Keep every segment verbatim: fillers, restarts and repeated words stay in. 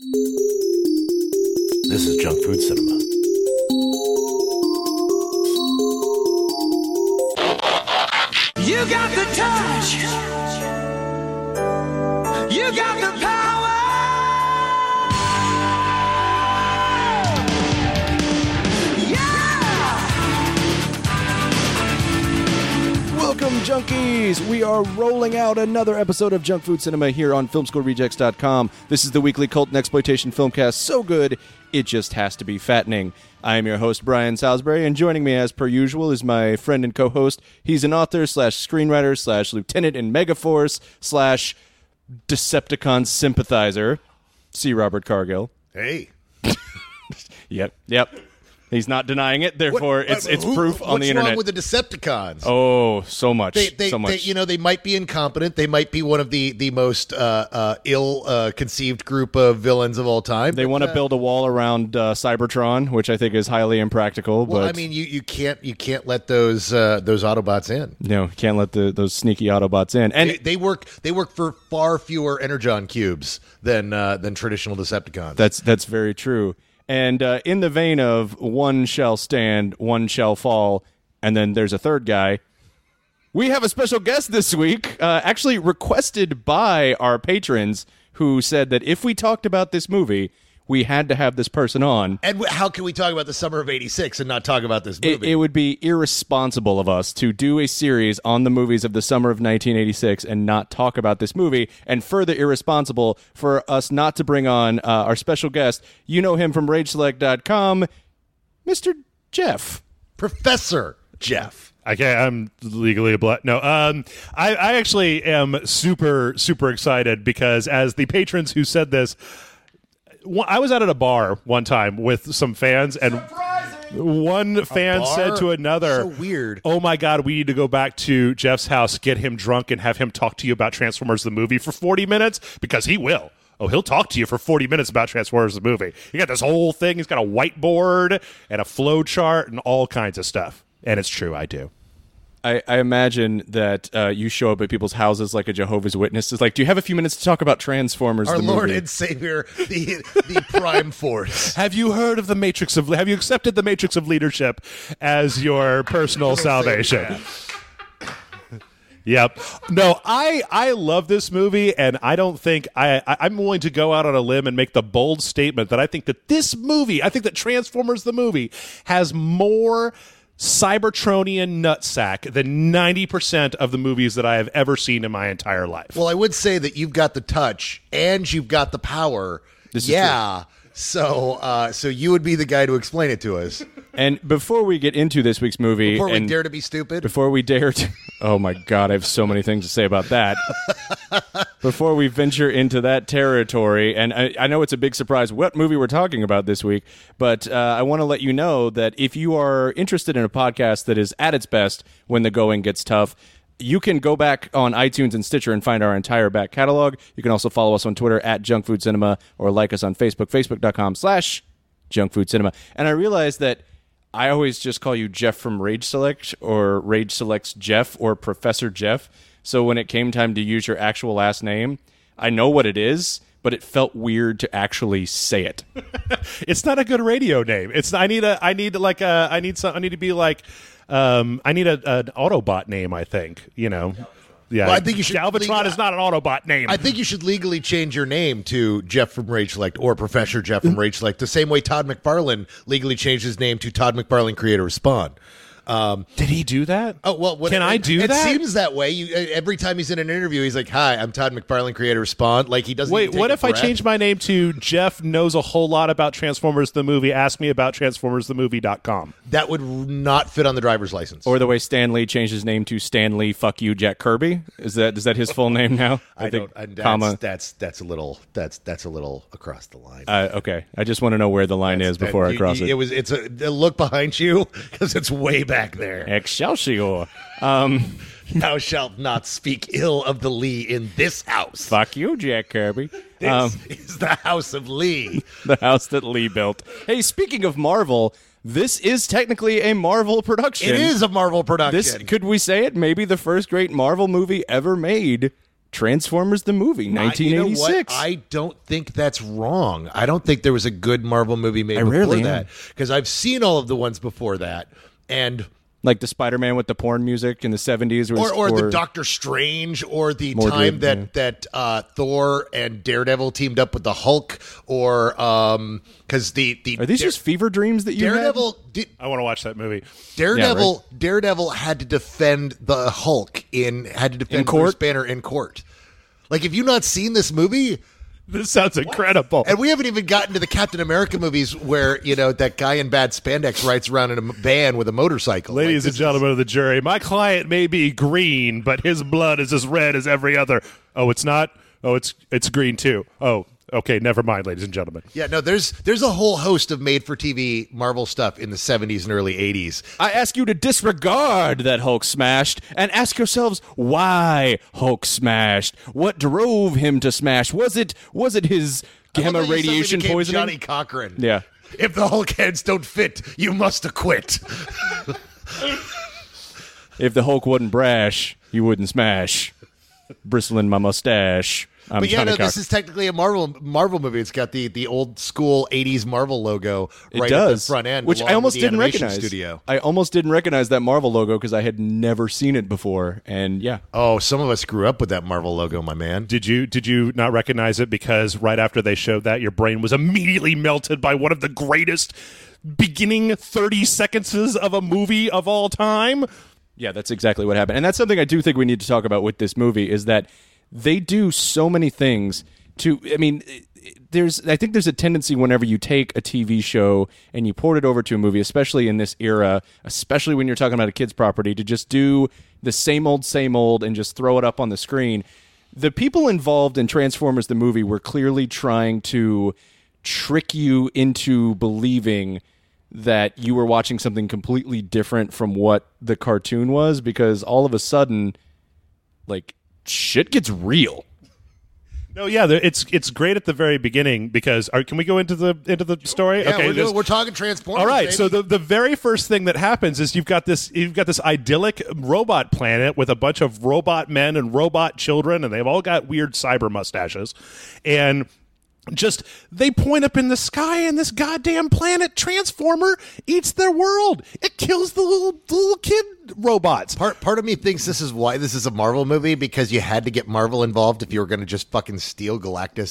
This is Junk Food Cinema. You got the touch. You got the power. Yeah! Welcome, junkies! We are rolling out another episode of Junk Food Cinema here on film school rejects dot com. This is the weekly cult and exploitation filmcast so good, it just has to be fattening. I am your host, Brian Salisbury, and joining me as per usual is my friend and co-host. He's an author slash screenwriter slash lieutenant in Megaforce slash Decepticon sympathizer, C. Robert Cargill. Hey. Yep, yep. He's not denying it, therefore What- it's it's who- proof on the What's internet. wrong with the Decepticons? Oh, so much, They, they, so much. they, you know, they might be incompetent. They might be one of the the most uh, uh, ill uh, conceived group of villains of all time. They but, want to uh, build a wall around uh, Cybertron, which I think is highly impractical. Well, but I mean, you, you can't you can't let those uh, those Autobots in. no, can't let the those sneaky Autobots in. And They, they work they work for far fewer Energon cubes than uh, than traditional Decepticons. that's that's very true. And uh, in the vein of one shall stand, one shall fall, and then there's a third guy. We have a special guest this week, uh, actually requested by our patrons, who said that if we talked about this movie, we had to have this person on. And w- how can we talk about the summer of eighty-six and not talk about this It, movie? it would be irresponsible of us to do a series on the movies of the summer of nineteen eighty-six and not talk about this movie, and further irresponsible for us not to bring on uh, our special guest. You know him from Rage Select dot com, Mister Jeff. Professor Jeff. Okay, I'm legally obliged. No, um, I, I actually am super, super excited because as the patrons who said this, one- I was out at a bar one time with some fans, and one fan bar? said to another, So weird. "Oh my God, we need to go back to Jeff's house, get him drunk, and have him talk to you about Transformers the movie for forty minutes because he will." Oh, he'll talk to you for forty minutes about Transformers the movie. He got this whole thing. He's got a whiteboard and a flow chart and all kinds of stuff. And it's true, I do. I, I imagine that uh, you show up at people's houses like a Jehovah's Witness. It's like, do you have a few minutes to talk about Transformers Our the Lord movie? and Savior, the the Prime Force. Have you heard of the Matrix of? Have you accepted the Matrix of leadership as your personal salvation? Yep. No, I I love this movie, and I don't think I, I I'm willing to go out on a limb and make the bold statement that I think that this movie, I think that Transformers the movie has more Cybertronian nutsack than ninety percent of the movies that I have ever seen in my entire life. Well, I would say that you've got the touch and you've got the power. This is yeah. So, uh, so you would be the guy to explain it to us. And before we get into this week's movie, Before we and dare to be stupid. before we dare to, oh my God, I have so many things to say about that. Before we venture into that territory, and I, I know it's a big surprise what movie we're talking about this week, but uh, I want to let you know that if you are interested in a podcast that is at its best when the going gets tough, you can go back on iTunes and Stitcher and find our entire back catalog. You can also follow us on Twitter at Junk Food Cinema or like us on Facebook, facebook.com slash Junk Food Cinema. And I realized that I always just call you Jeff from Rage Select or Rage Select's Jeff or Professor Jeff. So when it came time to use your actual last name, I know what it is, but it felt weird to actually say it. It's not a good radio name. It's I need a I need like a I need some I need to be like um I need a an Autobot name, I think, you know. Yeah. Well, I think you should Galvatron leave- is not an Autobot name. I think you should legally change your name to Jeff from Rage Select or Professor Jeff from Rage Select, the same way Todd McFarlane legally changed his name to Todd McFarlane, creator of Spawn. Um, Did he do that? oh well, what, Can I it, do it that? seems that way. You, every time he's in an interview, he's like, "Hi, I'm Todd McFarlane, creator of Spawn." Like he doesn't. Wait, even take what a if I breath. change my name to Jeff knows a whole lot about Transformers the movie? Ask me about Transformers the movie dot com. That would not fit on the driver's license. Or the way Stan Lee changed his name to Stanley Fuck You Jack Kirby. Is that is that his full name now? I, think, don't. I, that's, comma. that's that's a little. That's that's a little across the line. Uh, okay, I just want to know where the line is before That- I you- cross you- it. It was. It's a, a look behind you because it's way back there. Excelsior. Um, Thou shalt not speak ill of the Lee in this house. fuck you, Jack Kirby. This Um, is the house of Lee. the house that Lee built. Hey, speaking of Marvel, this is technically a Marvel production. It is a Marvel production. This could we say it? Maybe the first great Marvel movie ever made Transformers the movie, nineteen eighty-six. I, you know what? I don't think that's wrong. I don't think there was a good Marvel movie made I before rarely that. Because I've seen all of the ones before that. And like the Spider-Man with the porn music in the seventies. Or, or the Doctor Strange, or the Mordred, time that, yeah. that uh, Thor and Daredevil teamed up with the Hulk, or because um, the, the... Are these Dare- just fever dreams that you Daredevil... had? Did, I want to watch that movie. Daredevil Yeah, right. Daredevil had to defend the Hulk in... Had to defend In court? Bruce Banner in court. Like, have you not seen this movie... This sounds incredible. And we haven't even gotten to the Captain America movies where, you know, that guy in bad spandex rides around in a van with a motorcycle. Ladies Like, and gentlemen of the jury, my client may be green, but his blood is as red as every other. Oh, it's not? Oh, it's it's green too. Oh, okay, never mind, ladies and gentlemen. Yeah, no, there's there's a whole host of made-for-T V Marvel stuff in the seventies and early eighties. I ask you to disregard that Hulk smashed and ask yourselves why Hulk smashed. What drove him to smash? Was it was it his gamma I love that you suddenly radiation became poisoning? Johnny Cochran. Yeah. If the Hulk heads don't fit, you must acquit. If the Hulk wasn't brash, you wouldn't smash. Bristling my mustache. I'm But yeah, Johnny no, this Cochran. is technically a Marvel Marvel movie. It's got the, the old school eighties Marvel logo It right does, at the front end, which along I almost with the didn't animation recognize. Studio. I almost didn't recognize that Marvel logo because I had never seen it before, and yeah, Oh, some of us grew up with that Marvel logo, my man. Did you did you not recognize it because right after they showed that, your brain was immediately melted by one of the greatest beginning thirty seconds of a movie of all time? yeah, that's exactly what happened, and that's something I do think we need to talk about with this movie is that they do so many things to. I mean, there's I think there's a tendency whenever you take a T V show and you port it over to a movie, especially in this era, especially when you're talking about a kid's property, to just do the same old, same old, and just throw it up on the screen. The people involved in Transformers the movie were clearly trying to trick you into believing that you were watching something completely different from what the cartoon was, because all of a sudden, like, shit gets real. No, yeah, there- it's it's great at the very beginning because are, can we go into the into the story? Yeah, we're, this- doing, we're talking Transformers. All right, baby. so the, the very first thing that happens is you've got this you've got this idyllic robot planet with a bunch of robot men and robot children, and they've all got weird cyber mustaches, and just they point up in the sky, and this goddamn planet transformer eats their world. It kills the little the little kid robots. Part part of me thinks this is why this is a Marvel movie, because you had to get Marvel involved if you were going to just fucking steal Galactus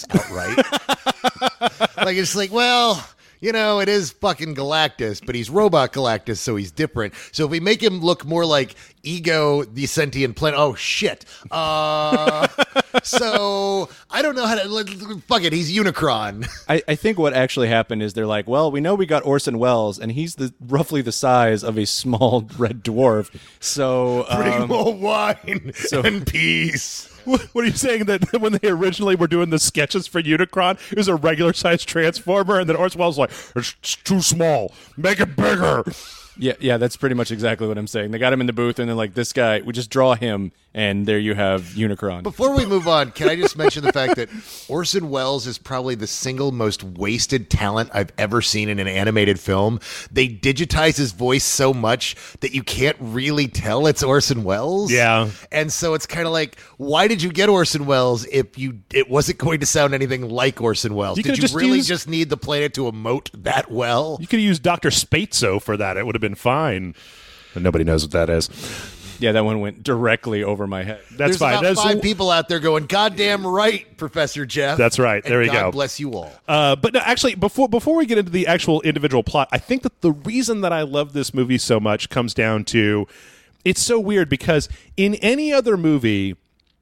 outright. Like, it's like, well, you know, it is fucking Galactus, but he's Robot Galactus, so he's different. So if we make him look more like Ego, the sentient planet, oh shit. Uh, so I don't know how to. Fuck it, he's Unicron. I, I think what actually happened is they're like, well, we know we got Orson Welles, and he's the roughly the size of a small red dwarf. So Bring um, more wine and peace. What are you saying, that when they originally were doing the sketches for Unicron, it was a regular sized Transformer, and then Orson Welles was like, it's too small, make it bigger. yeah, yeah, that's pretty much exactly what I'm saying. They got him in the booth, and they're like, this guy, we just draw him, and there you have Unicron. Before we move on, can I just mention the fact that Orson Welles is probably the single most wasted talent I've ever seen in an animated film. They digitize his voice so much that you can't really tell it's Orson Welles. Yeah. And so it's kind of like, why did you get Orson Welles if you it wasn't going to sound anything like Orson Welles? You did could've you just really used- just need the planet to emote that well? You could have used Doctor Spatzo for that. It would have been fine. But nobody knows what that is. Yeah, that one went directly over my head. That's There's fine. about That's, five people out there going, goddamn right, Professor Jeff. That's right. And There we God go. bless you all. Uh, but no, actually, before before we get into the actual individual plot, I think that the reason that I love this movie so much comes down to it's so weird because in any other movie,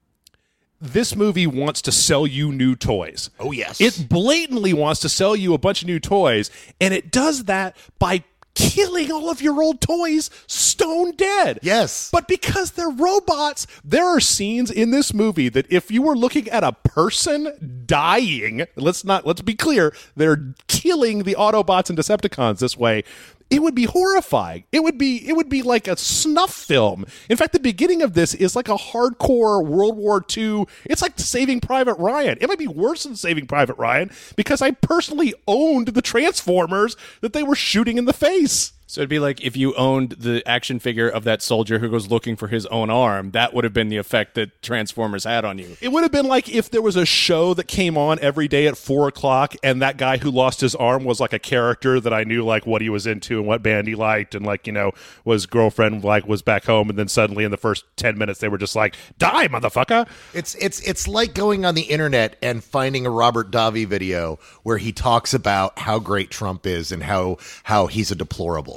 this movie wants to sell you new toys. Oh, yes. It blatantly wants to sell you a bunch of new toys, and it does that by killing all of your old toys stone dead. Yes. But because they're robots, there are scenes in this movie that if you were looking at a person dying, let's not let's be clear, they're killing the Autobots and Decepticons this way. It would be horrifying. It would be it would be like a snuff film. In fact, the beginning of this is like a hardcore World War Two. It's like Saving Private Ryan. It might be worse than Saving Private Ryan because I personally owned the Transformers that they were shooting in the face. So it'd be like if you owned the action figure of that soldier who goes looking for his own arm. That would have been the effect that Transformers had on you. It would have been like if there was a show that came on every day at four o'clock and that guy who lost his arm was like a character that I knew like what he was into and what band he liked and like, you know, was girlfriend like was back home, and then suddenly in the first ten minutes they were just like, die, motherfucker. It's it's it's like going on the internet and finding a Robert Davi video where he talks about how great Trump is and how how he's a deplorable.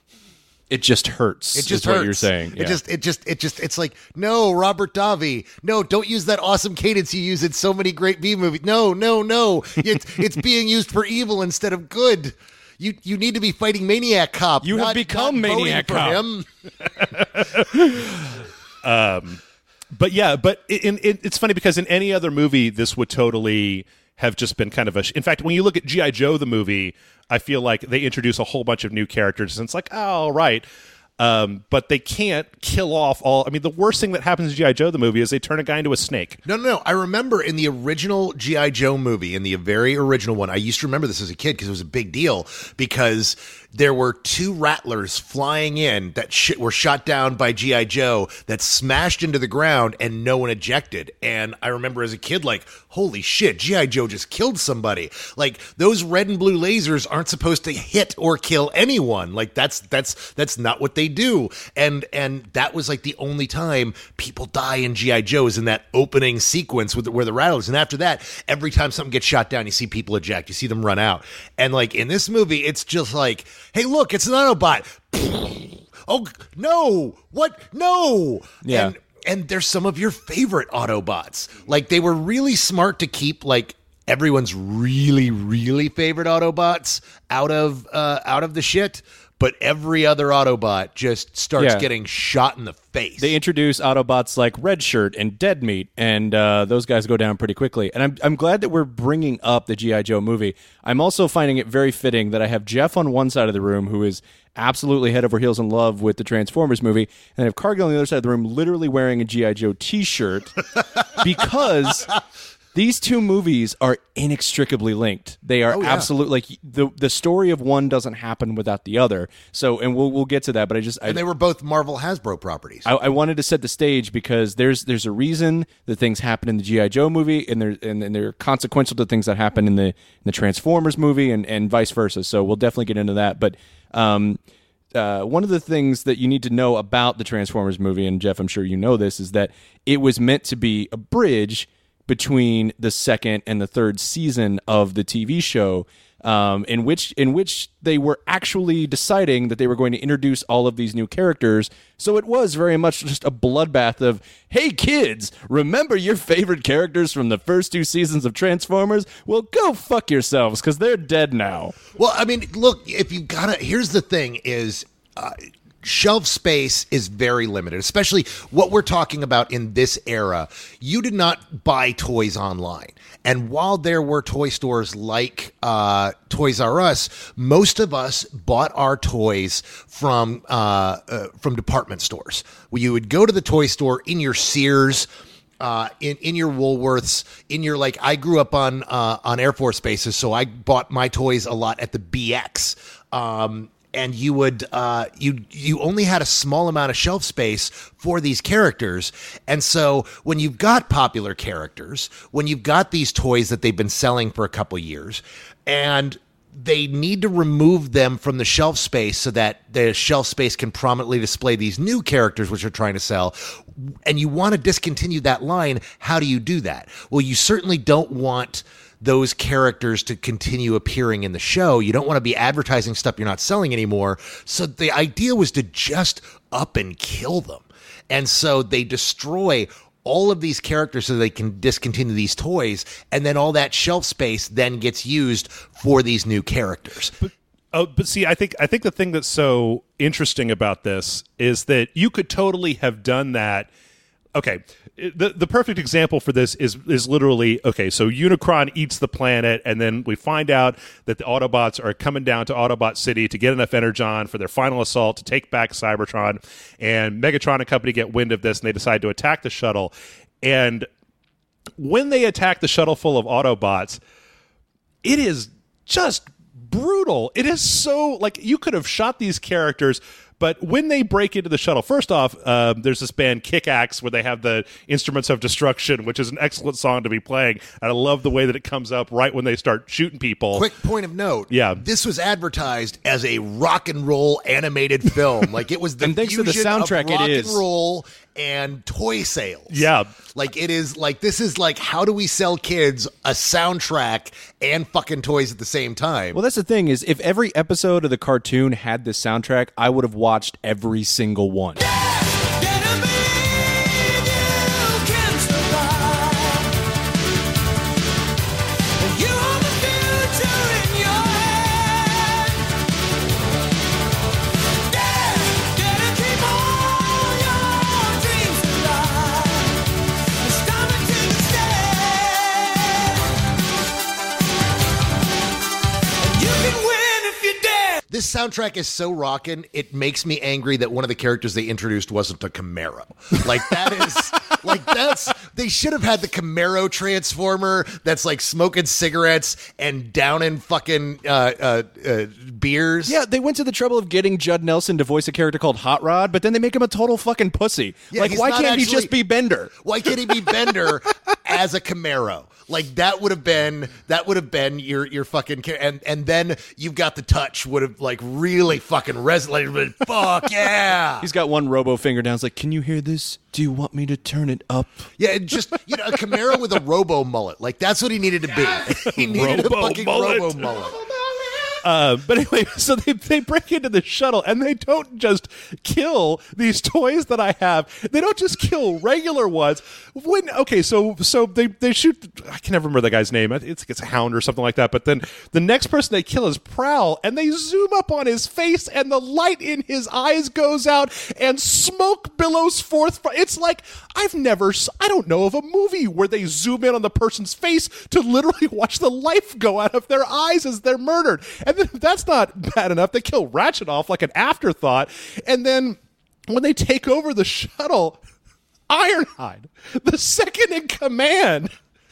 It just hurts. It just is hurts. what you're saying. Yeah. It just, it just, it just, it's like, no, Robert Davi, no, don't use that awesome cadence you use in so many great B movies. No, no, no, it's it's being used for evil instead of good. You you need to be fighting Maniac Cop. You have not, become not Maniac voting Cop. for him. um, but yeah, but in, in, it's funny because in any other movie, this would totally have just been kind of a. Sh- in fact, when you look at G I. Joe the movie, I feel like they introduce a whole bunch of new characters, and it's like, oh, right. Um, but they can't kill off all. I mean, the worst thing that happens in G I. Joe the movie is they turn a guy into a snake. No, no, no. I remember in the original G I. Joe movie, in the very original one, I used to remember this as a kid because it was a big deal because there were two rattlers flying in that sh- were shot down by G I. Joe that smashed into the ground and no one ejected. And I remember as a kid, like, holy shit, G I. Joe just killed somebody. Like, those red and blue lasers aren't supposed to hit or kill anyone. Like, that's that's that's not what they do. And and that was like the only time people die in G I. Joe is in that opening sequence with the, where the rattlers. And after that, every time something gets shot down, you see people eject. You see them run out. And like in this movie, it's just like, hey, look, it's an Autobot. Oh, no. What? No. Yeah. And, and they're some of your favorite Autobots. Like, they were really smart to keep, like, everyone's really, really favorite Autobots out of uh, out of the shit. But every other Autobot just starts Yeah. getting shot in the face. They introduce Autobots like Red Shirt and Dead Meat, and uh, those guys go down pretty quickly. And I'm I'm glad that we're bringing up the G I. Joe movie. I'm also finding it very fitting that I have Jeff on one side of the room, who is absolutely head over heels in love with the Transformers movie, and I have Cargill on the other side of the room, literally wearing a G I. Joe T-shirt, because these two movies are inextricably linked. They are Oh, yeah. absolutely like the the story of one doesn't happen without the other. So, and we'll we'll get to that. But I just I, and they were both Marvel Hasbro properties. I, I wanted to set the stage because there's there's a reason that things happen in the G I. Joe movie, and they're and, and they're consequential to things that happen in the in the Transformers movie, and, and vice versa. So we'll definitely get into that. But um, uh, one of the things that you need to know about the Transformers movie, and Jeff, I'm sure you know this, is that it was meant to be a bridge between the second and the third season of the T V show, um, in which in which they were actually deciding that they were going to introduce all of these new characters. So it was very much just a bloodbath of, hey kids, remember your favorite characters from the first two seasons of Transformers? Well, go fuck yourselves, because they're dead now. Well, I mean, look, if you gotta, here's the thing is, uh, shelf space is very limited, especially what we're talking about in this era. You did not buy toys online. And while there were toy stores like uh, Toys R Us, most of us bought our toys from uh, uh, from department stores. Where you would go to the toy store in your Sears, Uh, in in your Woolworths, in your, like, I grew up on uh, on Air Force bases, so I bought my toys a lot at the B X. Um, and you would uh, you you only had a small amount of shelf space for these characters, and so when you've got popular characters, when you've got these toys that they've been selling for a couple years, and they need to remove them from the shelf space so that the shelf space can prominently display these new characters which they're trying to sell, and you want to discontinue that line, how do you do that? Well, you certainly don't want those characters to continue appearing in the show. You don't want to be advertising stuff you're not selling anymore. So the idea was to just up and kill them. And so they destroy all of these characters so they can discontinue these toys, and then all that shelf space then gets used for these new characters. But, oh, but see, I think I think the thing that's so interesting about this is that you could totally have done that. Okay, the the perfect example for this is is literally, okay, so Unicron eats the planet, and then we find out that the Autobots are coming down to Autobot City to get enough Energon for their final assault to take back Cybertron, and Megatron and company get wind of this, and they decide to attack the shuttle. And when they attack the shuttle full of Autobots, it is just brutal. It is so, like, you could have shot these characters, but when they break into the shuttle, first off, uh, there's this band Kick-Axe where they have the Instruments of Destruction, which is an excellent song to be playing. And I love the way that it comes up right when they start shooting people. Quick point of note. Yeah. This was advertised as a rock and roll animated film. Like, it was the And thanks to the fusion soundtrack, of it rock is. and roll and toy sales. Yeah. Like, it is like, this is like, how do we sell kids a soundtrack and fucking toys at the same time? Well, that's the thing is, if every episode of the cartoon had this soundtrack, I would have watched every single one. This soundtrack is so rockin', it makes me angry that one of the characters they introduced wasn't a Camaro. Like, that is, like, that's, they should have had the Camaro Transformer that's, like, smoking cigarettes and downing fucking uh, uh, uh, beers. Yeah, they went to the trouble of getting Judd Nelson to voice a character called Hot Rod, but then they make him a total fucking pussy. Yeah, like, he's why not can't he actually- just be Bender? Why can't he be Bender as a Camaro? Like, that would have been that would have been your your fucking char- and and then You've Got the Touch would have like really fucking resonated. But fuck yeah, He's got one robo finger down. It's like, can you hear this? Do you want me to turn it up? yeah. It just you know a Camaro with a robo mullet. Like, that's what he needed to be. He needed Robo a fucking mullet. robo mullet. Uh, but anyway, so they, they break into the shuttle, and they don't just kill these toys that I have. They don't just kill regular ones. When okay, so so they, they shoot. I can never remember the guy's name. It's it's a Hound or something like that. But then the next person they kill is Prowl, and they zoom up on his face, and the light in his eyes goes out, and smoke billows forth. It's like I've never. s- I don't know of a movie where they zoom in on the person's face to literally watch the life go out of their eyes as they're murdered. And then if that's not bad enough, they kill Ratchet off like an afterthought. And then when they take over the shuttle, Ironhide, the second in command,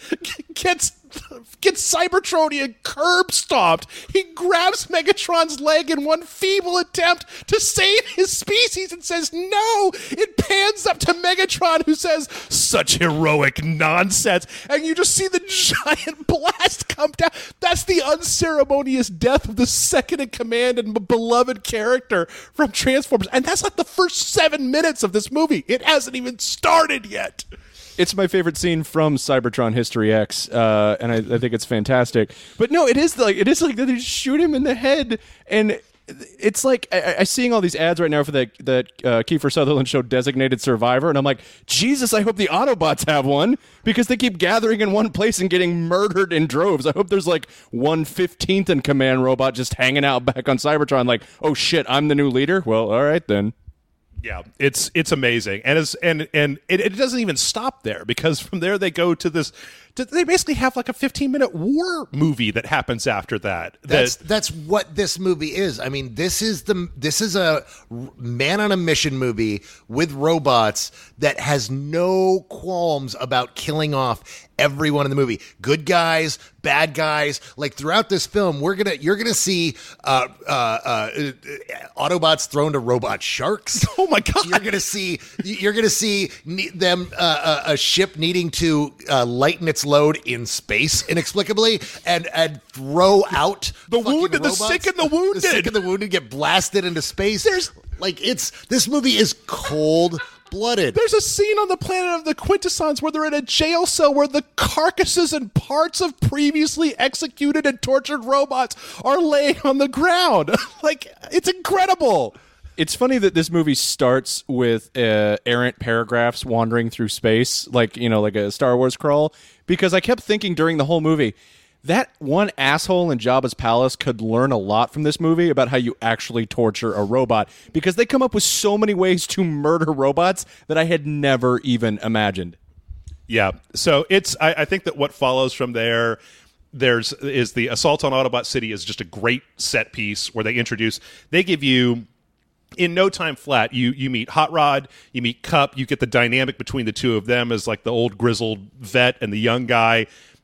gets gets Cybertronian curb stomped. He grabs Megatron's leg in one feeble attempt to save his species and says no. It pans up to Megatron, who says, such heroic nonsense. And you just see the giant blast come down. That's the unceremonious death of the second in command and beloved character from Transformers. And that's like the first seven minutes of this movie. It hasn't even started yet. It's my favorite scene from Cybertron History X, uh, and I, I think it's fantastic. But no, it is like it is like they just shoot him in the head, and it's like I, I seeing all these ads right now for that that uh, Kiefer Sutherland show, Designated Survivor, and I'm like, Jesus, I hope the Autobots have one because they keep gathering in one place and getting murdered in droves. I hope there's like one fifteenth in command robot just hanging out back on Cybertron, like, oh shit, I'm the new leader. Well, all right then. Yeah, it's it's amazing, and it's, and and it, it doesn't even stop there, because from there they go to this. To, they basically have like a fifteen minute war movie that happens after that. That's that, that's what this movie is. I mean, this is the this is a man on a mission movie with robots that has no qualms about killing off everyone in the movie. Good guys, bad guys. Like, throughout this film, we're gonna you're gonna see uh, uh, uh, Autobots thrown to robot sharks. Oh my god! You're gonna see you're gonna see ne- them uh, a, a ship needing to uh, lighten its load in space inexplicably and and throw out The fucking wounded, the robots. sick and the wounded. The sick and the wounded get blasted into space. There's- like it's this movie is cold blooded. There's a scene on the planet of the Quintessons where they're in a jail cell where the carcasses and parts of previously executed and tortured robots are laying on the ground. Like, it's incredible. It's funny that this movie starts with uh, errant paragraphs wandering through space, like, you know, like a Star Wars crawl, because I kept thinking during the whole movie, that one asshole in Jabba's palace could learn a lot from this movie about how you actually torture a robot, because they come up with so many ways to murder robots that I had never even imagined. Yeah. So it's I, I think that what follows from there there's is the assault on Autobot City is just a great set piece where they introduce they give you in no time flat, you you meet Hot Rod, you meet Cup, you get the dynamic between the two of them as like the old grizzled vet and the young guy.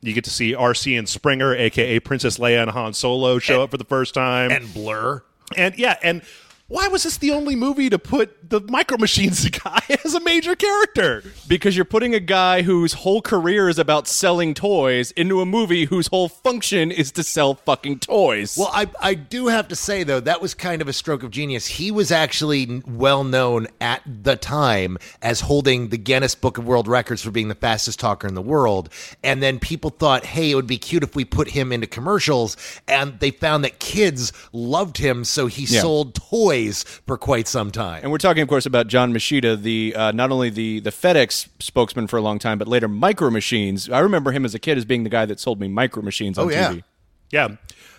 You get to see R C and Springer, a k a. Princess Leia and Han Solo, show And- up for the first time. And Blur. And yeah, and why was this the only movie to put the Micro Machines guy as a major character? Because you're putting a guy whose whole career is about selling toys into a movie whose whole function is to sell fucking toys. Well, I I do have to say, though, that was kind of a stroke of genius. He was actually well known at the time as holding the Guinness Book of World Records for being the fastest talker in the world. And then people thought, hey, it would be cute if we put him into commercials. And they found that kids loved him, so he Yeah. sold toys for quite some time. And we're talking, of course, about John Machida, the uh, not only the, the FedEx spokesman for a long time, but later Micro Machines. I remember him as a kid as being the guy that sold me Micro Machines on Oh, yeah. T V. Yeah.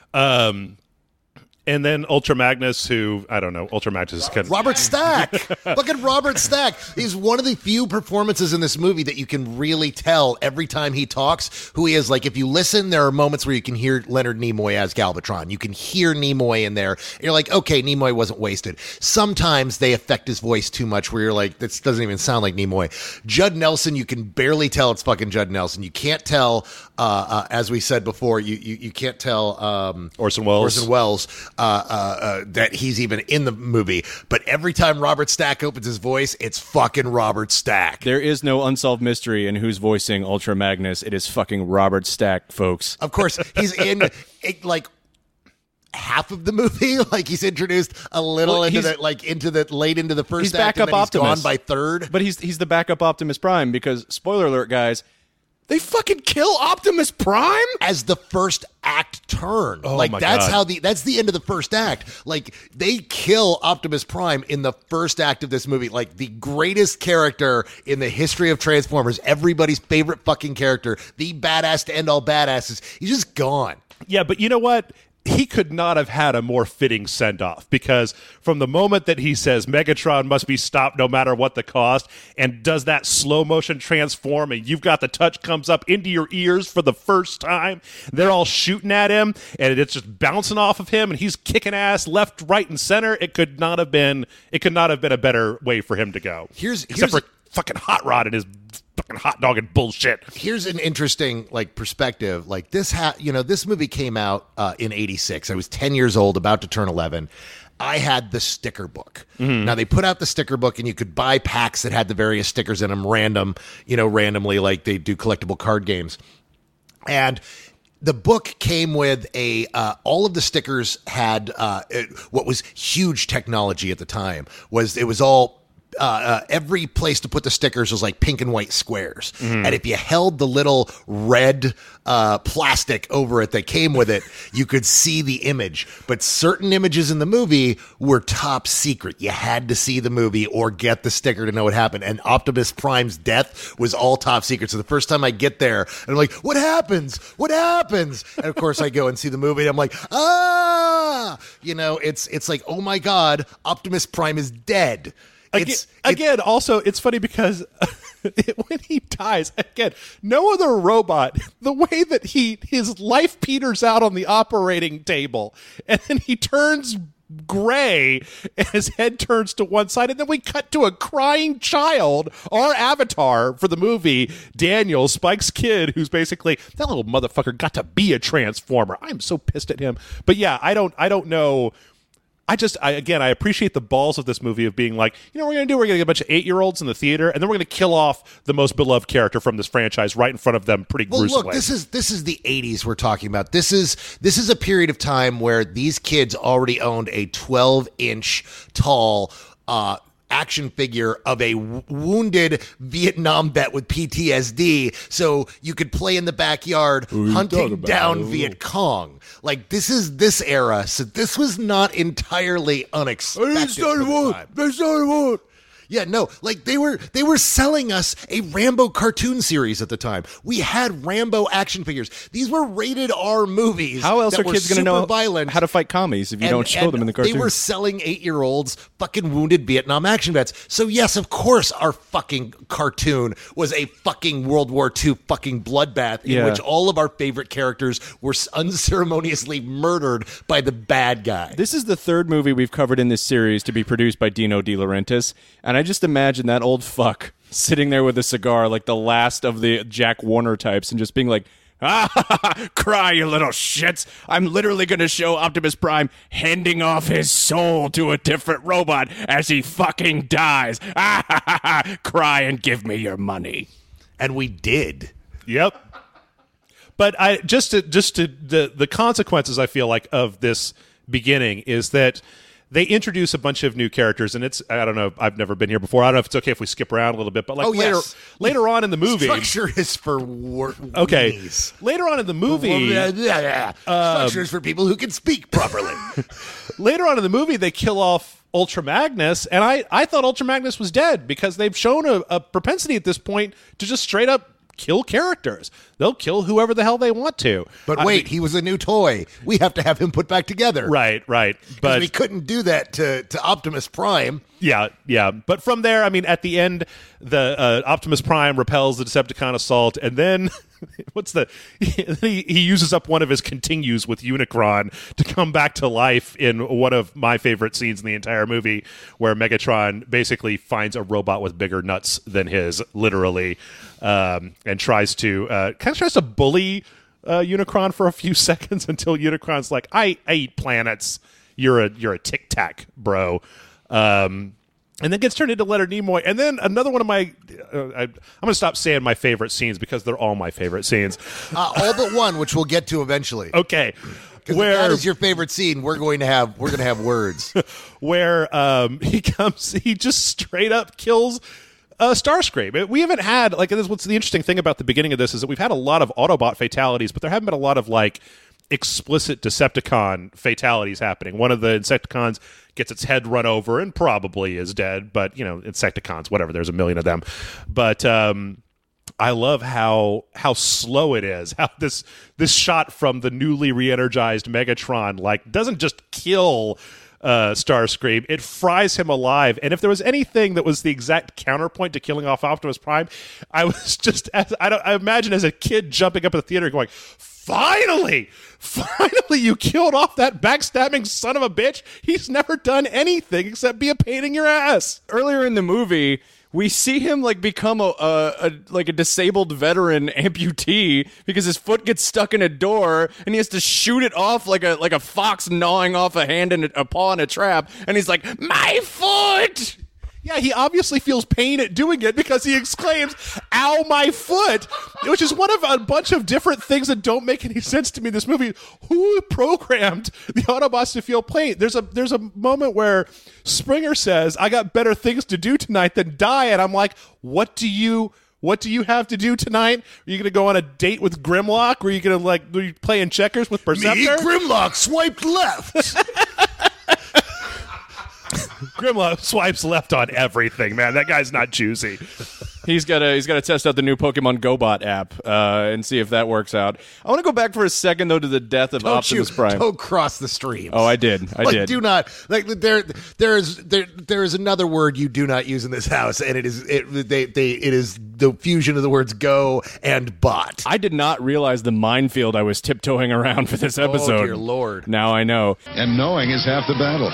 Um, and then Ultra Magnus, who, I don't know, Ultra Magnus is kind of... Robert Stack. Look at Robert Stack. He's one of the few performances in this movie that you can really tell every time he talks who he is. Like, if you listen, there are moments where you can hear Leonard Nimoy as Galvatron. You can hear Nimoy in there. You're like, okay, Nimoy wasn't wasted. Sometimes they affect his voice too much where you're like, this doesn't even sound like Nimoy. Judd Nelson, you can barely tell it's fucking Judd Nelson. You can't tell, uh, uh, as we said before, you you, you can't tell um, Orson Welles. Orson Welles uh, uh, uh, that he's even in the movie. But every time Robert Stack opens his voice, it's fucking Robert Stack. There is no unsolved mystery in who's voicing Ultra Magnus. It is fucking Robert Stack, folks. Of course, he's in it, like half of the movie. Like he's introduced a little Well, into he's- the like into the late into the first He's act, backup and then he's Optimus. gone by third. But he's he's the backup Optimus Prime because, spoiler alert, guys, they fucking kill Optimus Prime? As the first act turn. Oh, like my that's God. how the that's the end of the first act. Like they kill Optimus Prime in the first act of this movie. Like the greatest character in the history of Transformers, everybody's favorite fucking character, the badass to end all badasses. He's just gone. Yeah, but you know what? He could not have had a more fitting send-off because from the moment that he says Megatron must be stopped no matter what the cost and does that slow-motion transform and You've Got the Touch comes up into your ears for the first time, they're all shooting at him and it's just bouncing off of him and he's kicking ass left, right, and center. It could not have been it could not have been a better way for him to go. Here's- Except here's- for fucking Hot Rod and his fucking hot dog and bullshit. Here's an interesting like perspective. Like this, ha- you know, this movie came out uh, in eighty-six. I was ten years old, about to turn eleven. I had the sticker book. Now they put out the sticker book, and you could buy packs that had the various stickers in them, random, you know, randomly, like they do collectible card games. And the book came with a uh, all of the stickers had uh, it, what was huge technology at the time. Was it was all. Uh, uh, every place to put the stickers was like pink and white squares. And if you held the little red uh, plastic over it that came with it, you could see the image. But certain images in the movie were top secret. You had to see the movie or get the sticker to know what happened. And Optimus Prime's death was all top secret. So the first time I get there, and I'm like, what happens? What happens? And of course I go and see the movie and I'm like, ah! You know, it's it's like, oh my God, Optimus Prime is dead. Again, It's, again also, it's funny because when he dies, again, no other robot, the way that he his life peters out on the operating table, and then he turns gray, and his head turns to one side, and then we cut to a crying child, our avatar for the movie, Daniel, Spike's kid, who's basically, that little motherfucker got to be a Transformer. I'm so pissed at him. But yeah, I don't, I don't know... I just, I, again, I appreciate the balls of this movie of being like, you know what we're going to do? We're going to get a bunch of eight-year-olds in the theater, and then we're going to kill off the most beloved character from this franchise right in front of them pretty Well, gruesomely. look, this is this is the eighties we're talking about. This is this is a period of time where these kids already owned a twelve inch tall uh action figure of a w- wounded Vietnam vet with P T S D, so you could play in the backyard hunting down Viet Cong. Like this is this era, so this was not entirely unexpected. for the time. That's not what. Yeah, no, like they were they were selling us a Rambo cartoon series at the time. We had Rambo action figures. These were rated R movies. How else that are were kids going to super know violent. how to fight commies if you And- don't show and them in the cartoon? They were selling eight-year-olds fucking wounded Vietnam action vets. So yes, of course, our fucking cartoon was a fucking World War Two fucking bloodbath in Yeah. which all of our favorite characters were unceremoniously murdered by the bad guy. This is the third movie we've covered in this series to be produced by Dino De Laurentiis, and I just imagine that old fuck sitting there with a cigar like the last of the Jack Warner types and just being like, Ah, cry, you little shits. I'm literally going to show Optimus Prime handing off his soul to a different robot as he fucking dies. Ah, cry and give me your money. And we did. Yep. But I just to just to the the consequences I feel like of this beginning is that they introduce a bunch of new characters, and it's I don't know, I've never been here before. I don't know if it's okay if we skip around a little bit, but like Oh, later yes. later on in the movie, Structure is for wor- okay, weenies. later on in the movie, Yeah, yeah, yeah. Structure is for people who can speak properly. later on in the movie, they kill off Ultra Magnus, and I I thought Ultra Magnus was dead because they've shown a, a propensity at this point to just straight up kill characters. They'll kill whoever the hell they want to. But I wait, mean- he was a new toy. We have to have him put back together. right, right, But but we couldn't do that to, to Optimus Prime. Yeah, yeah. But from there, I mean, at the end, the uh, Optimus Prime repels the Decepticon assault, and then what's the he, he uses up one of his continues with Unicron to come back to life in one of my favorite scenes in the entire movie, where Megatron basically finds a robot with bigger nuts than his, literally, um, and tries to uh, kind of tries to bully uh, Unicron for a few seconds until Unicron's like, "I, I eat planets. You're a you're a Tic Tac, bro." Um, and then gets turned into Leonard Nimoy. And then another one of my, uh, I, I'm going to stop saying my favorite scenes because they're all my favorite scenes. Uh, all but one, which we'll get to eventually. Okay. Because if Where, that is your favorite scene, we're going to have we're going to have words. where um, he comes, he just straight up kills uh, Starscream. We haven't had, like, this, what's the interesting thing about the beginning of this is that we've had a lot of Autobot fatalities, but there haven't been a lot of, like, explicit Decepticon fatalities happening. One of the Insecticons gets its head run over and probably is dead, but, you know, Insecticons, whatever, there's a million of them. But um, I love how how slow it is, how this this shot from the newly re-energized Megatron, like, doesn't just kill uh, Starscream, it fries him alive. And if there was anything that was the exact counterpoint to killing off Optimus Prime, I was just, as, I, don't, I imagine as a kid jumping up at the theater going, Finally! Finally, you killed off that backstabbing son of a bitch. He's never done anything except be a pain in your ass. Earlier in the movie, we see him like become a, a, a like a disabled veteran amputee because his foot gets stuck in a door and he has to shoot it off like a like a fox gnawing off a hand and a, a paw in a trap. And he's like, "My foot!" Yeah, he obviously feels pain at doing it because he exclaims, "Ow, my foot," which is one of a bunch of different things that don't make any sense to me in this movie. Who programmed the Autobots to feel pain? There's a there's a moment where Springer says, "I got better things to do tonight than die," and I'm like, what do you what do you have to do tonight? Are you going to go on a date with Grimlock? Or are you going to, like, are you playing checkers with Perceptor? Me, Grimlock, swiped left. Grimlock swipes left on everything, man. That guy's not choosy. He's got to he's got to test out the new Pokemon GoBot app uh, and see if that works out. I want to go back for a second though to the death of Don't Optimus you, Prime. Don't cross the streams. Oh, I did. I like, did. Do not like there. There is there. There is another word you do not use in this house, and it is it. They they. It is the fusion of the words "go" and "bot." I did not realize the minefield I was tiptoeing around for this episode. Oh dear Lord! Now I know. And knowing is half the battle.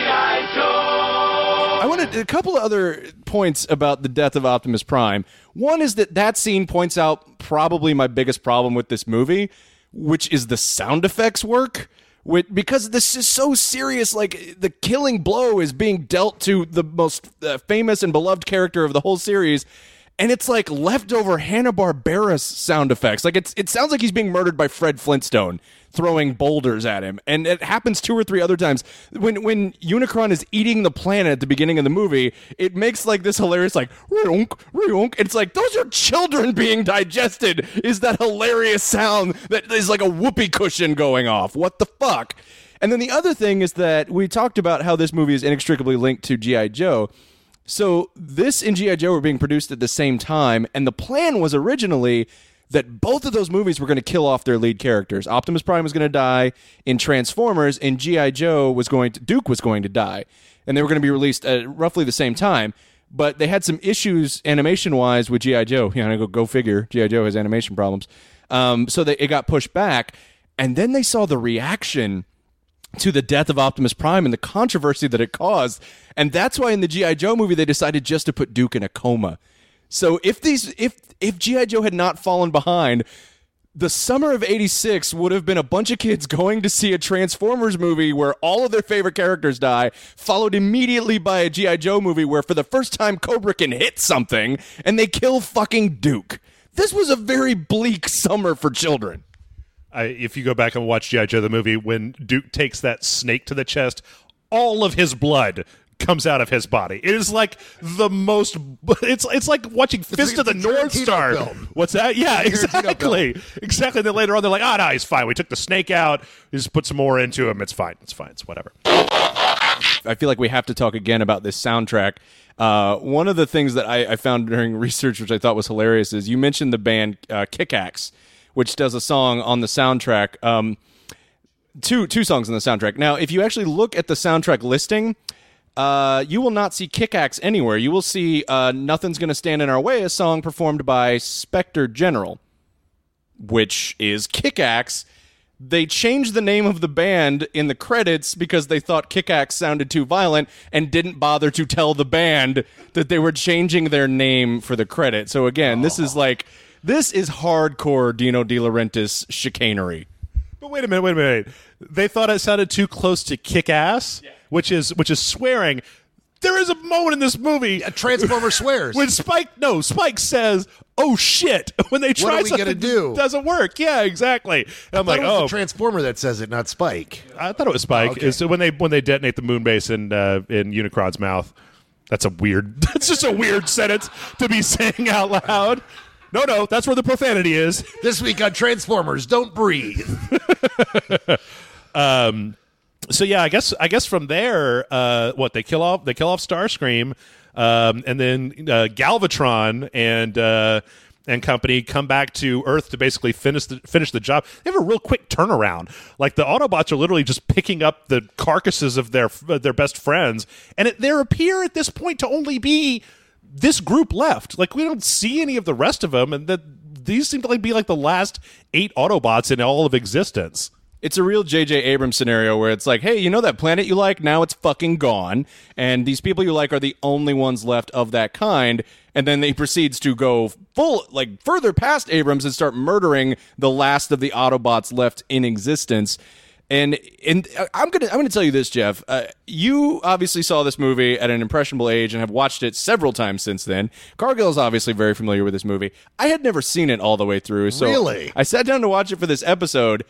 I wanted a couple of other points about the death of Optimus Prime. One is that that scene points out probably my biggest problem with this movie, which is the sound effects work. With, because this is so serious, like, the killing blow is being dealt to the most uh, famous and beloved character of the whole series, and it's like leftover Hanna-Barbera sound effects. Like, it's it sounds like he's being murdered by Fred Flintstone throwing boulders at him. And it happens two or three other times. When when Unicron is eating the planet at the beginning of the movie, it makes like this hilarious, like, reonk, reonk. It's like, those are children being digested, is that hilarious sound that is like a whoopee cushion going off. What the fuck? And then the other thing is that we talked about how this movie is inextricably linked to G I. Joe. So this and G I. Joe were being produced at the same time, and the plan was originally that both of those movies were going to kill off their lead characters. Optimus Prime was going to die in Transformers, and G I. Joe was going to, Duke was going to die. And they were going to be released at roughly the same time. But they had some issues animation-wise with G I. Joe. You know, go, go figure. G I. Joe has animation problems. Um, so they, it got pushed back. And then they saw the reaction to the death of Optimus Prime and the controversy that it caused. And that's why in the G I. Joe movie, they decided just to put Duke in a coma. So if these, if if G I. Joe had not fallen behind, the summer of eighty-six would have been a bunch of kids going to see a Transformers movie where all of their favorite characters die, followed immediately by a G I. Joe movie where for the first time Cobra can hit something and they kill fucking Duke. This was a very bleak summer for children. I, if you go back and watch G I. Joe the movie, when Duke takes that snake to the chest, all of his blood comes out of his body. It is like the most. It's it's like watching Fist like of the the North Tarantino Star. film. What's that? Yeah, It's a Tarantino exactly, exactly. And then later on, they're like, "Oh no, he's fine. We took the snake out. We just put some more into him. It's fine. It's fine. It's whatever." I feel like we have to talk again about this soundtrack. Uh, one of the things that I, I found during research, which I thought was hilarious, is you mentioned the band uh, Kick-Axe, which does a song on the soundtrack. Um, two two songs on the soundtrack. Now, if you actually look at the soundtrack listing, uh, you will not see Kick-Axe anywhere. You will see uh, Nothing's Gonna Stand in Our Way, a song performed by Spectre General, which is Kick-Axe. They changed the name of the band in the credits because they thought Kick-Axe sounded too violent and didn't bother to tell the band that they were changing their name for the credit. So again, this is like, this is hardcore Dino De Laurentiis chicanery. But wait a minute, wait a minute. They thought it sounded too close to Kick-Ass, yeah. which is which is swearing. There is a moment in this movie. A Transformer swears. When Spike, no, Spike says, "Oh shit!" When they try What are we something gonna do? that doesn't work. Yeah, exactly. And I'm I like, thought it was oh, the Transformer that says it, not Spike. I thought it was Spike. Oh, okay. It's when they when they detonate the moon base in uh, in Unicron's mouth. That's a weird. That's just a weird sentence to be saying out loud. No, no, that's where the profanity is. This week on Transformers, don't breathe. um. So yeah, I guess I guess from there, uh, what they kill off they kill off Starscream, um, and then uh, Galvatron and uh, and company come back to Earth to basically finish the finish the job. They have a real quick turnaround. Like the Autobots are literally just picking up the carcasses of their uh, their best friends, and it, there appear at this point to only be this group left. Like we don't see any of the rest of them, and that these seem to like be like the last eight Autobots in all of existence. It's a real J J Abrams scenario where it's like, hey, you know that planet you like? Now it's fucking gone. And these people you like are the only ones left of that kind. And then he proceeds to go full, like, further past Abrams and start murdering the last of the Autobots left in existence. And and I'm gonna I'm gonna tell you this, Jeff. Uh, you obviously saw this movie at an impressionable age and have watched it several times since then. Cargill is obviously very familiar with this movie. I had never seen it all the way through, so Really? I sat down to watch it for this episode.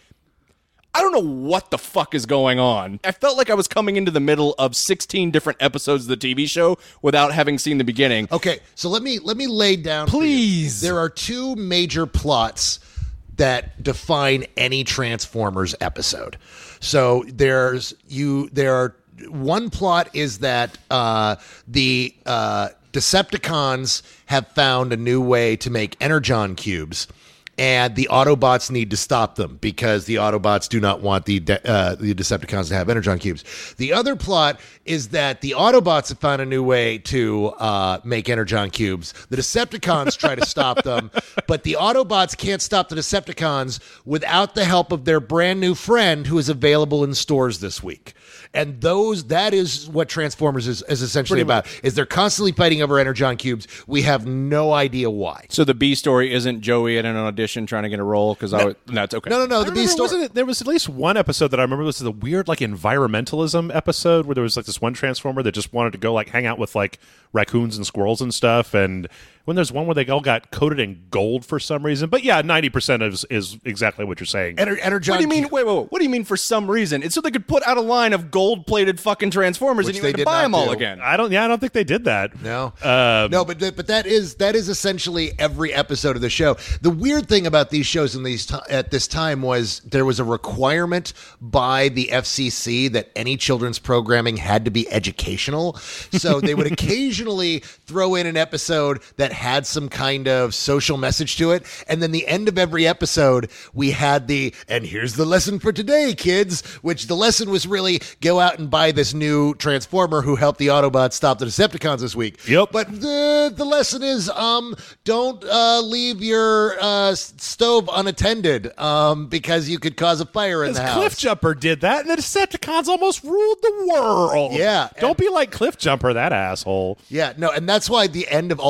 I don't know what the fuck is going on. I felt like I was coming into the middle of sixteen different episodes of the T V show without having seen the beginning. Okay, so let me let me lay down. for you. Please. There are two major plots that define any Transformers episode. So there's you. There are one plot is that uh, the uh, Decepticons have found a new way to make Energon cubes. And the Autobots need to stop them because the Autobots do not want the de- uh, the Decepticons to have Energon cubes. The other plot is that the Autobots have found a new way to uh, make Energon cubes. The Decepticons try to stop them, but the Autobots can't stop the Decepticons without the help of their brand new friend who is available in stores this week. And those that is what Transformers is, is essentially about, is they're constantly fighting over Energon cubes. We have no idea why. So the B story isn't Joey at an audition trying to get a role? Because I would, no, it's okay. No, no, no. I The B remember, story. wasn't it, there was at least one episode that I remember. This is a weird, like, environmentalism episode where there was like this one Transformer that just wanted to go like hang out with like raccoons and squirrels and stuff. And when there's one where they all got coated in gold for some reason. But yeah, ninety percent is is exactly what you're saying. Ener- Energon What do you mean? cube- Wait, wait, wait. What do you mean for some reason? It's so they could put out a line of gold-plated fucking Transformers Which and you they had to did buy not them all do. again. I don't. Yeah, I don't think they did that. No, Um, no, but th- but that is that is essentially every episode of the show. The weird thing about these shows in these t- at this time was there was a requirement by the F C C that any children's programming had to be educational. So they would occasionally throw in an episode that had some kind of social message to it, and then the end of every episode we had the and here's the lesson for today, kids. Which the lesson was really go out and buy this new Transformer who helped the Autobots stop the Decepticons this week. Yep. But the the lesson is um don't uh, leave your uh, s- stove unattended um because you could cause a fire in the Because house. Cliff Jumper did that, and the Decepticons almost ruled the world. Yeah, Don't and- be like Cliff Jumper, that asshole. Yeah, no, and that's why the end of all these episodes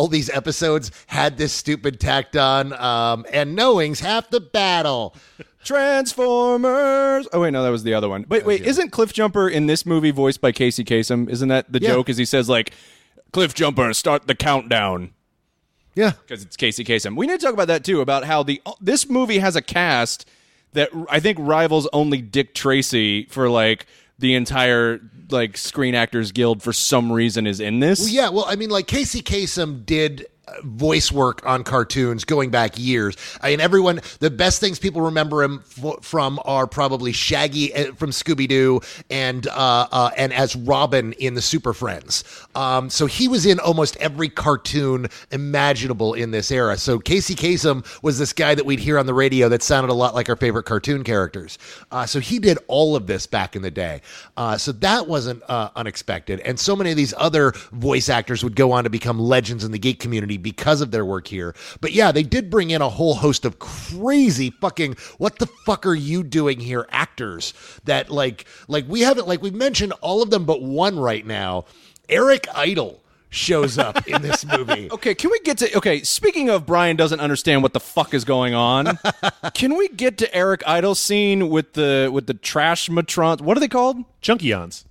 episodes had this stupid tacked on, um, and knowing's half the battle. Transformers. Oh wait, no, that was the other one. Wait, wait, isn't Cliff Jumper in this movie voiced by Casey Kasem? Isn't that the Yeah. joke? Is he says like, Cliff Jumper, start the countdown. Yeah. Because it's Casey Kasem. We need to talk about that too, about how the this movie has a cast that I think rivals only Dick Tracy for like the entire like Screen Actors Guild for some reason is in this. Well, yeah, well, I mean, like Casey Kasem did voice work on cartoons going back years. I mean, everyone, the best things people remember him f- from are probably Shaggy uh, from Scooby-Doo and uh, uh, and as Robin in the Super Friends. Um, so he was in almost every cartoon imaginable in this era. So Casey Kasem was this guy that we'd hear on the radio that sounded a lot like our favorite cartoon characters. Uh, so he did all of this back in the day. Uh, so that wasn't uh, unexpected. And so many of these other voice actors would go on to become legends in the geek community because of their work here. But yeah, they did bring in a whole host of crazy fucking what the fuck are you doing here actors that like like we haven't like we've mentioned all of them but one right now. Eric Idle shows up in this movie. Okay, can we get to okay, speaking of Brian doesn't understand what the fuck is going on, can we get to Eric Idle's scene with the with the trash matrons? What are they called? Junkions.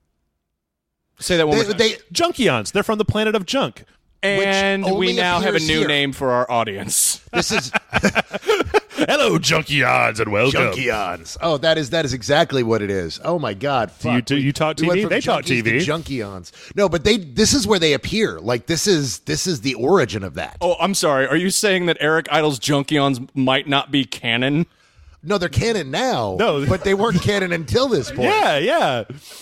Say that one They, more time. they, Junkions. They're from the planet of junk. And only we now have a appears new here. name for our audience. this is Hello, Junkions, and welcome. Junkions. Oh, that is that is exactly what it is. Oh my God! Do you- fuck. do you talk We went T V? from They talk junkies T V. to Junkions. No, but they. This is where they appear. Like this is this is the origin of that. Oh, I'm sorry. Are you saying that Eric Idle's Junkions might not be canon? No, they're canon now. No. but they weren't canon until this point. Yeah, yeah.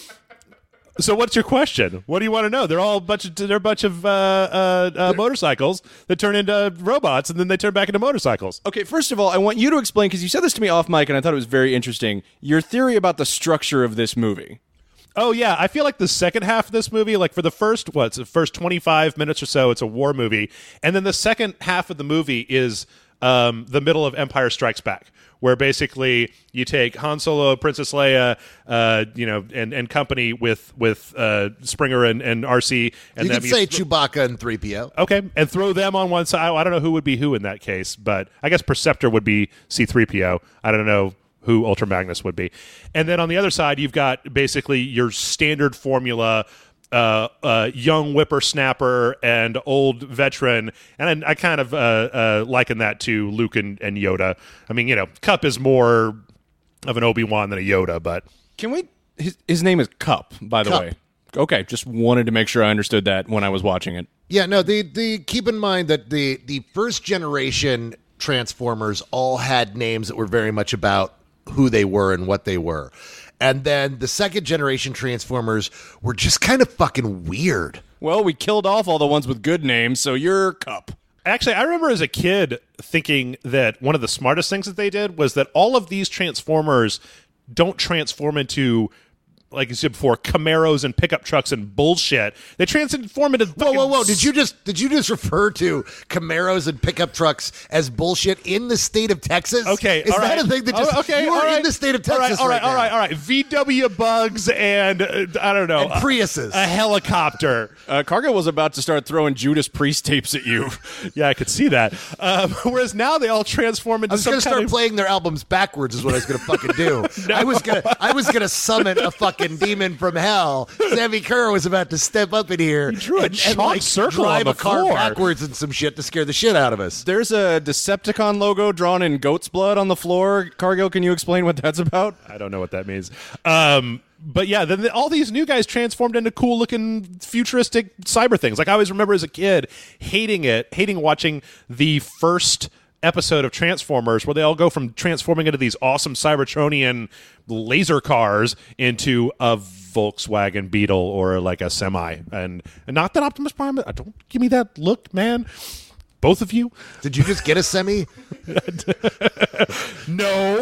So what's your question? What do you want to know? They're all a bunch of they're a bunch of uh, uh, uh, motorcycles that turn into robots, and then they turn back into motorcycles. Okay, first of all, I want you to explain, because you said this to me off mic, and I thought it was very interesting, your theory about the structure of this movie. Oh yeah, I feel like the second half of this movie, like for the first what's the first twenty-five minutes or so, it's a war movie, and then the second half of the movie is um, the middle of Empire Strikes Back, where basically you take Han Solo, Princess Leia, uh, you know, and, and company with with uh, Springer and, and R C, and You then could say Chewbacca and three P O. okay, and throw them on one side. I don't know who would be who in that case, but I guess Perceptor would be C three P O. I don't know who Ultra Magnus would be. And then on the other side, you've got basically your standard formula, uh, uh, young whippersnapper and old veteran. And I, I kind of uh, uh, liken that to Luke and, and Yoda. I mean, you know, Cup is more of an Obi-Wan than a Yoda, but... Can we... His, his name is Cup, by the Cup. way. Okay, just wanted to make sure I understood that when I was watching it. Yeah, no, the the keep in mind that the the first generation Transformers all had names that were very much about who they were and what they were. And then the second generation Transformers were just kind of fucking weird. Well, we killed off all the ones with good names, so you're Cup. Actually, I remember as a kid thinking that one of the smartest things that they did was that all of these Transformers don't transform into, like you said before, Camaros and pickup trucks and bullshit. They transform into Whoa, whoa, whoa! Did you just did you just refer to Camaros and pickup trucks as bullshit in the state of Texas? Okay, is all that right. a thing that just Oh, okay, you all are right. in the state of All right, Texas all right, right all right, now. all right. V W bugs and uh, I don't know, And Priuses. a, a helicopter. Uh, Cargill was about to start throwing Judas Priest tapes at you. Yeah, I could see that. Um, whereas now they all transform into I was some going to start kind of. playing their albums backwards. Is what I was going to fucking do. I was gonna I was gonna summon a fucking demon from hell. Sammy Kerr was about to step up in here drew a and, and chalk like circle drive on a the car floor. backwards and some shit to scare the shit out of us. There's a Decepticon logo drawn in goat's blood on the floor. Cargill, can you explain what that's about? I don't know what that means. Um, but yeah, then the, all these new guys transformed into cool looking futuristic cyber things. Like I always remember as a kid hating it, hating watching the first episode of Transformers where they all go from transforming into these awesome Cybertronian laser cars into a Volkswagen Beetle or like a semi. And, and not that Optimus Prime, don't give me that look, man. Both of you. Did you just get a semi? No.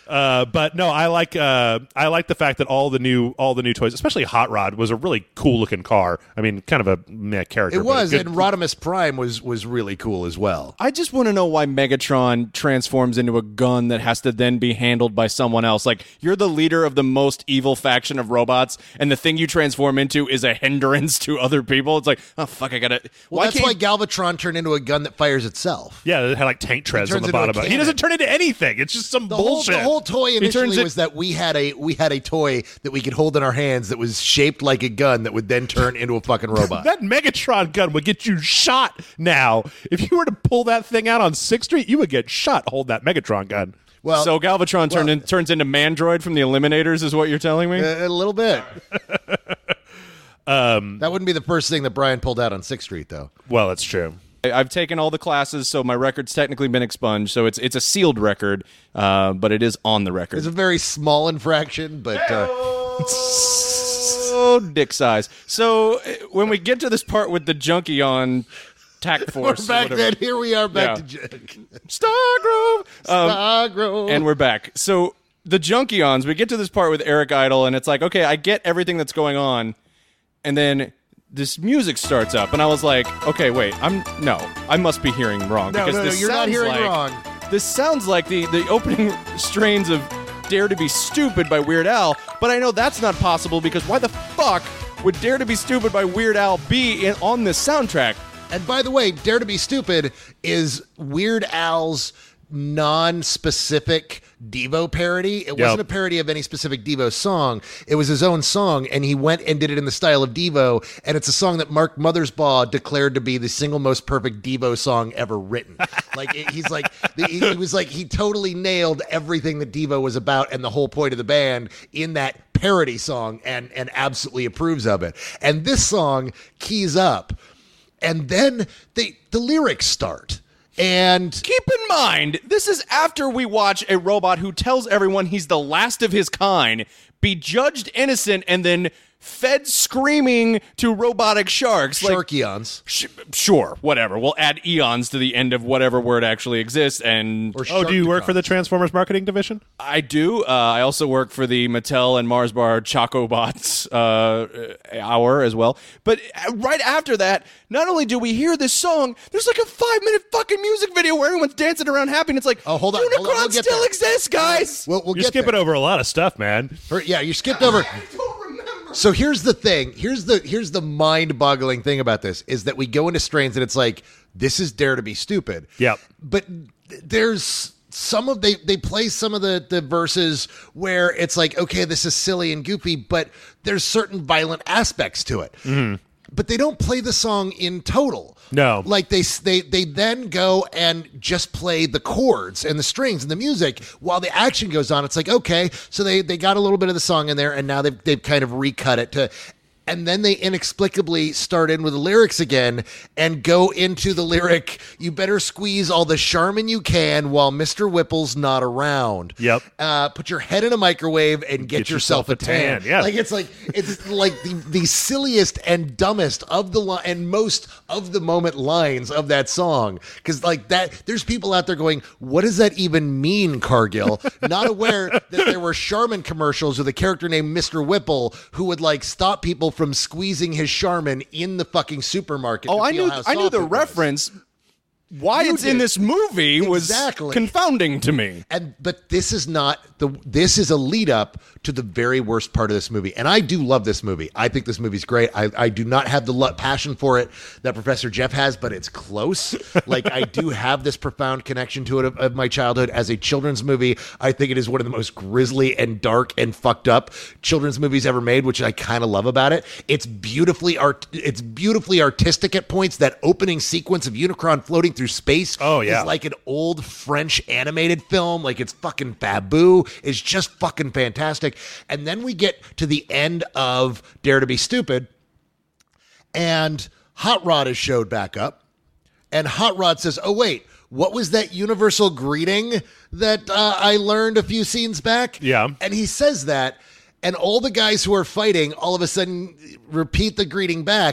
Uh, but no, I like uh, I like the fact that all the new all the new toys, especially Hot Rod, was a really cool looking car. I mean, kind of a meh character. It was, good. and Rodimus Prime was was really cool as well. I just want to know why Megatron transforms into a gun that has to then be handled by someone else. Like, you're the leader of the most evil faction of robots, and the thing you transform into is a hindrance to other people. It's like, oh, fuck, I gotta... Well, why that's can't... why Galvatron turned into a gun that fires itself. Yeah, it had like tank treads He on turns the into a bottom. of it. He cannon. doesn't turn into anything. It's just some The whole, bullshit. the whole toy initially turns it- was that we had a we had a toy that we could hold in our hands that was shaped like a gun that would then turn into a fucking robot. That Megatron gun would get you shot now. If you were to pull that thing out on sixth Street, you would get shot holding that Megatron gun. Well, So Galvatron turned well- in, turns into Mandroid from the Eliminators is what you're telling me? a, a little bit. um, that wouldn't be the first thing that Brian pulled out on sixth Street, though. Well, that's true. I- I've taken all the classes, so my record's technically been expunged. So it's it's a sealed record, uh, but it is on the record. It's a very small infraction, but uh, Oh, dick size. So uh, when we get to this part with the junkie on Tac we're Force, or back whatever- then. Here we are back Yeah. to J- Stargrove. Um, Stargrove. and we're back. So the Junkions, we get to this part with Eric Idle, and it's like, okay, I get everything that's going on, and then this music starts up, and I was like, okay, wait, I'm no, I must be hearing wrong No, because no, no, this you're not sounds hearing like, wrong. This sounds like the the opening strains of Dare to Be Stupid by Weird Al, but I know that's not possible because why the fuck would Dare to Be Stupid by Weird Al be in, on this soundtrack? And by the way, Dare to Be Stupid is Weird Al's non-specific Devo parody. It wasn't a parody of any specific Devo song. It was his own song, and he went and did it in the style of Devo, and it's a song that Mark Mothersbaugh declared to be the single most perfect Devo song ever written. Like, it, he's like, the, he, he was like, he totally nailed everything that Devo was about and the whole point of the band in that parody song, and, and absolutely approves of it. And this song keys up, and then they, the lyrics start. And Keep in mind, this is after we watch a robot who tells everyone he's the last of his kind, be judged innocent, and then fed screaming to robotic sharks. Like, Sharkions. sh- sure, whatever. We'll add eons to the end of whatever word actually exists. And Or Oh, do you work Sharkticons. for the Transformers marketing division? I do. Uh, I also work for the Mattel and Mars Bar Chocobots uh, hour as well. But right after that, not only do we hear this song, there's like a five minute fucking music video where everyone's dancing around happy, and it's like, Oh, hold on, hold on, Unicron we'll get still there. exists, guys. We'll, we'll You're get skipping there. over a lot of stuff, man. Or- yeah, you skipped over. So here's the thing. Here's the here's the mind-boggling thing about this is that we go into strains and it's like, this is Dare to Be Stupid. Yep. But th- there's some of they they play some of the the verses where it's like, okay, this is silly and goofy, but there's certain violent aspects to it. But they don't play the song in total. No. Like they they they then go and just play the chords and the strings and the music while the action goes on. It's like, okay, so they they got a little bit of the song in there, and now they've they've kind of recut it to. And then they inexplicably start in with the lyrics again and go into the lyric, you better squeeze all the Charmin you can while Mister Whipple's not around. Yep. Uh, put your head in a microwave and get, Get yourself, yourself a a tan. tan, yeah. Like, it's like, it's like the, the silliest and dumbest of the li- and most of the moment lines of that song. Because like that, there's people out there going, what does that even mean, Cargill? Not aware that there were Charmin commercials with a character named Mister Whipple who would like stop people from squeezing his Charmin in the fucking supermarket. Oh, to I feel knew how I knew soft the it was. reference. Why You it's in did. this movie was Exactly. confounding to me. And but this is not the this is a lead up to the very worst part of this movie. And I do love this movie. I think this movie's great. I, I do not have the lo- passion for it that Professor Jeff has, but it's close. Like I do have this profound connection to it of, of my childhood as a children's movie. I think it is one of the most grisly and dark and fucked up children's movies ever made, which I kind of love about it. It's beautifully art it's beautifully artistic at points. That opening sequence of Unicron floating through space Oh, yeah. is like an old French animated film. Like it's fucking Babu. It's just fucking fantastic. And then we get to the end of Dare to Be Stupid, and Hot Rod is showed back up, and Hot Rod says, oh wait, what was that universal greeting that uh, I learned a few scenes back? Yeah. And he says that, and all the guys who are fighting all of a sudden repeat the greeting back.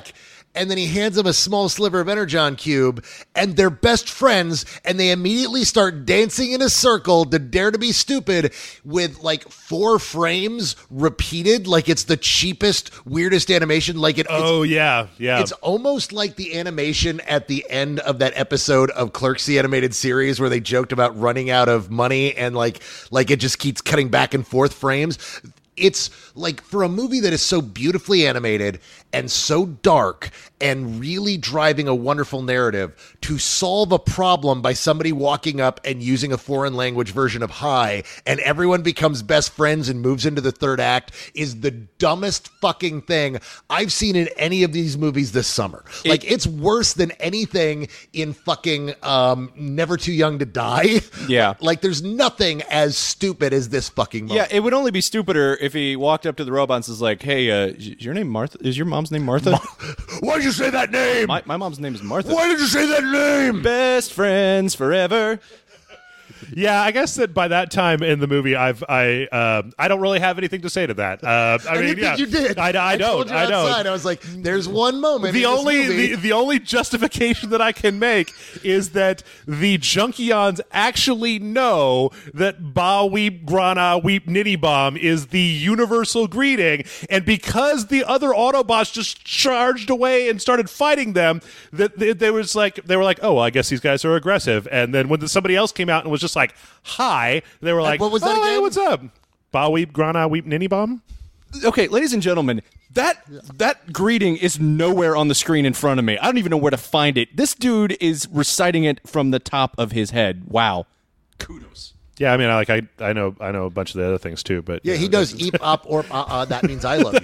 and then he hands him a small sliver of Energon cube, and they're best friends, and they immediately start dancing in a circle to Dare to Be Stupid with like four frames repeated, like it's the cheapest, weirdest animation. Like it. Oh yeah, yeah. It's almost like the animation at the end of that episode of Clerks the animated series where they joked about running out of money and like like it just keeps cutting back and forth frames. It's like for a movie that is so beautifully animated and so dark and really driving a wonderful narrative, to solve a problem by somebody walking up and using a foreign language version of Hi and everyone becomes best friends and moves into the third act is the dumbest fucking thing I've seen in any of these movies this summer. It, like it's worse than anything in fucking um, Never Too Young to Die. Yeah. Like there's nothing as stupid as this fucking movie. Yeah, it would only be stupider if he walked up to the robots and was like, hey, uh, is your name Martha? Is your mom's name Martha? Why did you say that name? My, my mom's name is Martha. Why did you say that name? Best friends forever. Yeah, I guess that by that time in the movie, I've I uh, I don't really have anything to say to that. Uh, I, I mean, didn't yeah, think you did. I, I, I don't. told you I don't. outside. I was like, "There's one moment." The in this only movie- the, the only justification that I can make is that the Junkions actually know that Ba Weep Grana Weep Nitty Bomb is the universal greeting, and because the other Autobots just charged away and started fighting them, that they, they was like they were like, oh, well, I guess these guys are aggressive. And then when the, somebody else came out and was just like, hi, they were like, what was that oh, hey, again? what's up? Ba Weep Grana Weep Nitty Bomb. Okay, ladies and gentlemen, that that greeting is nowhere on the screen in front of me. I don't even know where to find it. This dude is reciting it from the top of his head. Wow. Kudos. Yeah, I mean, I like I I know I know a bunch of the other things too, but yeah, you he know, does eep up or uh, uh, that means I love you.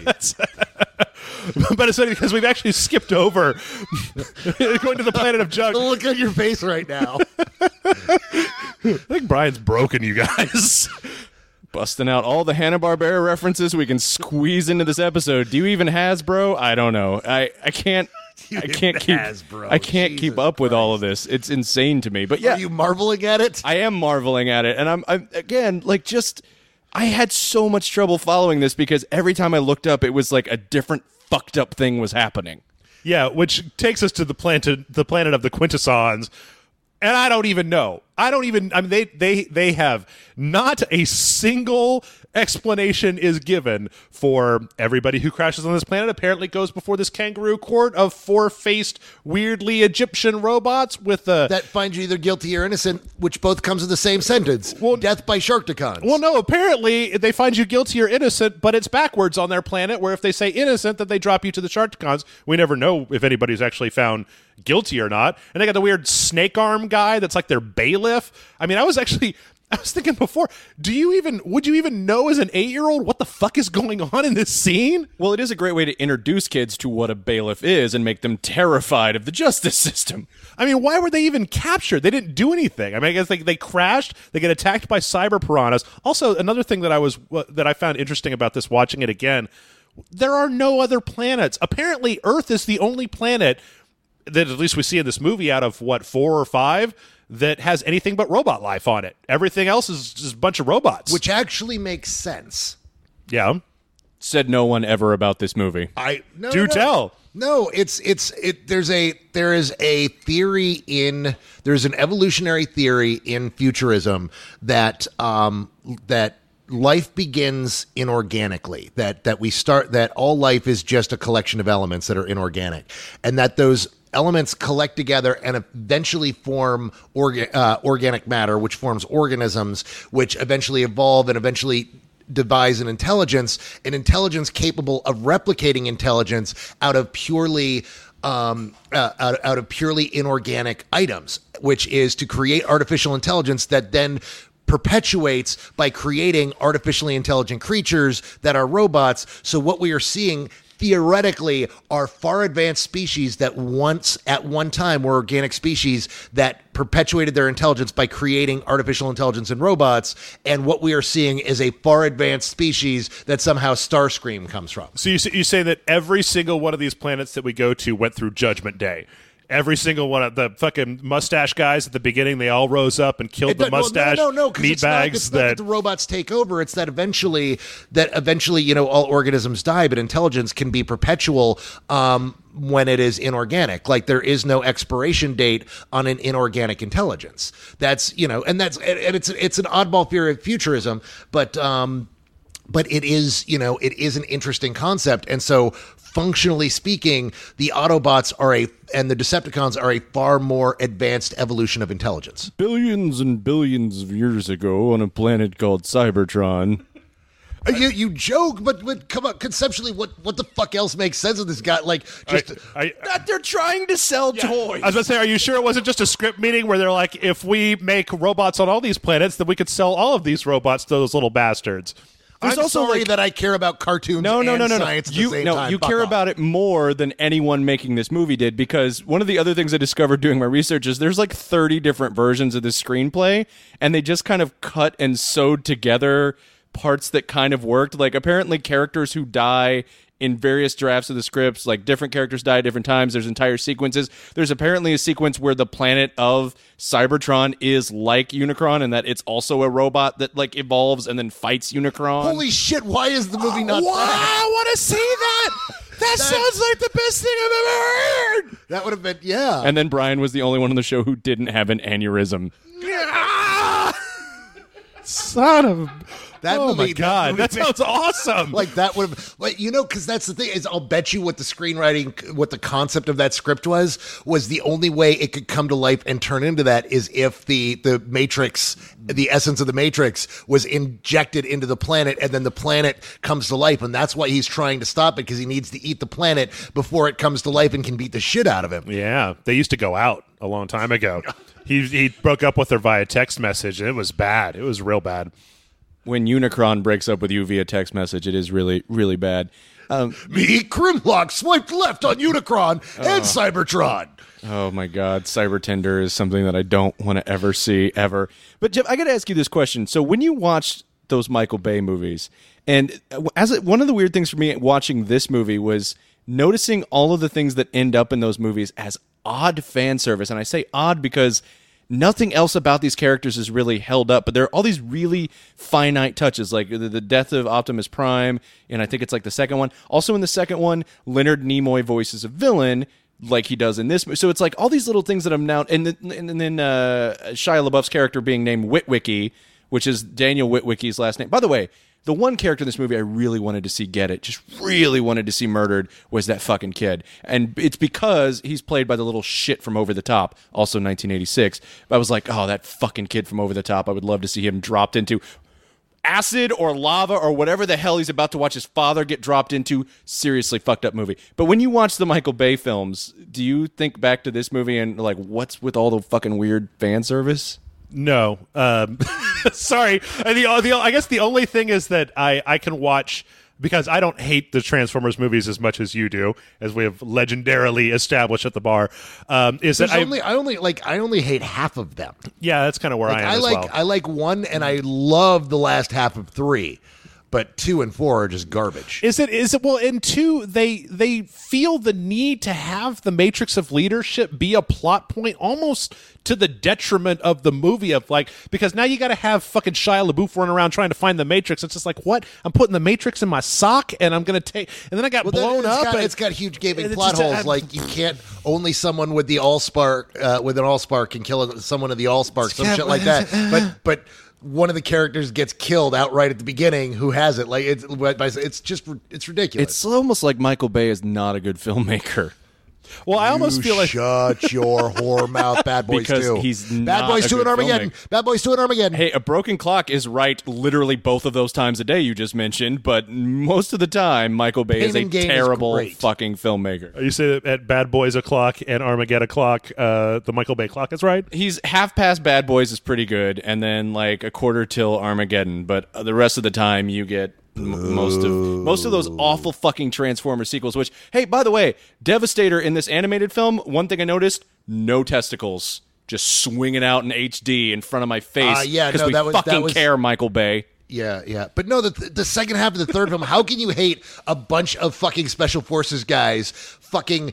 But it's funny because we've actually skipped over going to the planet of junk. Look at your face right now. I think Brian's broken, you guys. Busting out all the Hanna-Barbera references we can squeeze into this episode. Do you even Hasbro? I don't know. I, I can't I can't keep Hasbro. I can't Jesus keep up with all of Christ. this. It's insane to me. But yeah, Are you marveling at it? I am marveling at it, and I'm, I'm again like just I had so much trouble following this because every time I looked up, it was like a different fucked up thing was happening. Yeah, which takes us to the planet the planet of the Quintessons. And I don't even know. I don't even I mean they they they have not a single explanation is given for everybody who crashes on this planet. Apparently goes before this kangaroo court of four-faced weirdly Egyptian robots with a That finds you either guilty or innocent, which both comes in the same sentence. Well- Death by Sharkticons. Well, no, apparently they find you guilty or innocent, but it's backwards on their planet, where if they say innocent, then they drop you to the Sharkticons. We never know if anybody's actually found guilty or not. And they got the weird snake arm guy that's like their bailiff. I mean, I was actually... I was thinking before, do you even, would you even know as an eight-year-old what the fuck is going on in this scene? Well, it is a great way to introduce kids to what a bailiff is and make them terrified of the justice system. I mean, why were they even captured? They didn't do anything. I mean, I guess they, they crashed. They get attacked by cyber piranhas. Also, another thing that I was that I found interesting about this, watching it again, there are no other planets. Apparently, Earth is the only planet that at least we see in this movie out of, what, four or five, that has anything but robot life on it. Everything else is just a bunch of robots. Which actually makes sense. yeah. Said no one ever about this movie. I no, Do no, no. tell. No, it's it's it. There's a there is a theory in there's an evolutionary theory in futurism that um that life begins inorganically. That that we start that all life is just a collection of elements that are inorganic, and that those elements collect together and eventually form orga- uh, organic matter, which forms organisms, which eventually evolve and eventually devise an intelligence, an intelligence capable of replicating intelligence out of purely um, uh, out, out of purely inorganic items, which is to create artificial intelligence that then perpetuates by creating artificially intelligent creatures that are robots. So what we are seeing theoretically are far advanced species that once at one time were organic species that perpetuated their intelligence by creating artificial intelligence in robots. And what we are seeing is a far advanced species that somehow Starscream comes from. So you, you say that every single one of these planets that we go to went through Judgment Day. Every single one of the fucking mustache guys at the beginning, they all rose up and killed It the does- well, mustache no, no, no, 'cause meat it's not- bags it's not that that the robots take over. It's that eventually, that eventually, you know, all organisms die, but intelligence can be perpetual um, when it is inorganic. Like there is no expiration date on an inorganic intelligence. That's you know, and that's and it's it's an oddball theory of futurism, but. Um, But it is, you know, it is an interesting concept. And so functionally speaking, the Autobots are a, and the Decepticons are a far more advanced evolution of intelligence. Billions and billions of years ago on a planet called Cybertron. You you joke, but, but come on, conceptually, what, what the fuck else makes sense of this guy? Like, just I, I, That they're trying to sell toys. I was about to say, are you sure it wasn't just a script meeting where they're like, if we make robots on all these planets, then we could sell all of these robots to those little bastards? There's I'm also, sorry like- that I care about cartoons No, no, and no, no, no. science at You the same no, time. you Fuck care off. about it more than anyone making this movie did, because one of the other things I discovered doing my research is there's like thirty different versions of this screenplay, and they just kind of cut and sewed together parts that kind of worked. Like apparently characters who die in various drafts of the scripts, like different characters die at different times. There's entire sequences. There's apparently a sequence where the planet of Cybertron is like Unicron, and that it's also a robot that like evolves and then fights Unicron. Holy shit, why is the movie not Wow, that? I want to see that. That sounds like the best thing I've ever heard. That would have been, yeah. And then Brian was the only one on the show who didn't have an aneurysm. Son of That oh movie- my god, that that, movie- sounds awesome. Like that would have, like you know, because that's the thing is, I'll bet you what the screenwriting, what the concept of that script was, was the only way it could come to life and turn into that is if the the Matrix, the essence of the Matrix, was injected into the planet, and then the planet comes to life, and that's why he's trying to stop it, because he needs to eat the planet before it comes to life and can beat the shit out of him. Yeah, they used to go out a long time ago. he he broke up with her via text message, and it was bad. It was real bad. When Unicron breaks up with you via text message, it is really, really bad. Um, Me, Grimlock, swiped left on Unicron and Cybertron. oh my God, Cyber Tender is something that I don't want to ever see ever. But Jeff, I got to ask you this question. So when you watched those Michael Bay movies, and as a, one of the weird things for me watching this movie was noticing all of the things that end up in those movies as odd fan service, and I say odd because nothing else about these characters is really held up, but there are all these really finite touches, like the, the death of Optimus Prime, and I think it's like the second one. Also in the second one, Leonard Nimoy voices a villain, like he does in this. So it's like all these little things that I'm now, and then, and then uh, Shia LaBeouf's character being named Witwicky, which is Daniel Witwicky's last name. By the way, the one character in this movie I really wanted to see get it, just really wanted to see murdered, was that fucking kid. And it's because he's played by the little shit from Over the Top, also nineteen eighty-six. I was like, oh, that fucking kid from Over the Top, I would love to see him dropped into acid or lava or whatever the hell he's about to watch his father get dropped into. Seriously fucked up movie. But when you watch the Michael Bay films, do you think back to this movie and like, what's with all the fucking weird fan service? No, um, sorry. And the, the I guess the only thing is that I, I can watch, because I don't hate the Transformers movies as much as you do, as we have legendarily established at the bar. Um, is There's that I, only, I only like, I only hate half of them. yeah, that's kind of where Like, I am I as like, well. I like one, and I love the last half of three, but two and four are just garbage. Is it? Is it? Well, in two, they they feel the need to have the Matrix of Leadership be a plot point, almost to the detriment of the movie. Of like, because now you got to have fucking Shia LaBeouf running around trying to find the Matrix. It's just like, what? I'm putting the Matrix in my sock, and I'm gonna take, and then I got Well, then blown it's up. Got, and, it's got huge gaping and it's plot just- holes. I'm- Like you can't only someone with the Allspark uh, with an Allspark can kill someone of the Allspark, some Yeah, shit like that. But but one of the characters gets killed outright at the beginning. Who has it? Like it's it's just it's ridiculous. It's almost like Michael Bay is not a good filmmaker. well, I almost You feel like shut your whore mouth, Bad Boys Because two. he's Bad not Boys a two good and Armageddon. filmmaker. Bad Boys two and Armageddon. Hey, a broken clock is right literally both of those times a day you just mentioned, but most of the time, Michael Bay Pain is a and Gain is terrible great. fucking filmmaker. you say that at Bad Boys o'clock and Armageddon clock, uh, the Michael Bay clock is right. He's half past Bad Boys is pretty good, and then like a quarter till Armageddon, but the rest of the time you get m- most of most of those awful fucking Transformers sequels. Which, hey, by the way, Devastator in this animated film, one thing I noticed: no testicles, just swinging out in H D in front of my face. Uh, yeah, because no, we that was- that fucking was- care, Michael Bay. Yeah, yeah. But no, the the second half of the third film, how can you hate a bunch of fucking special forces guys fucking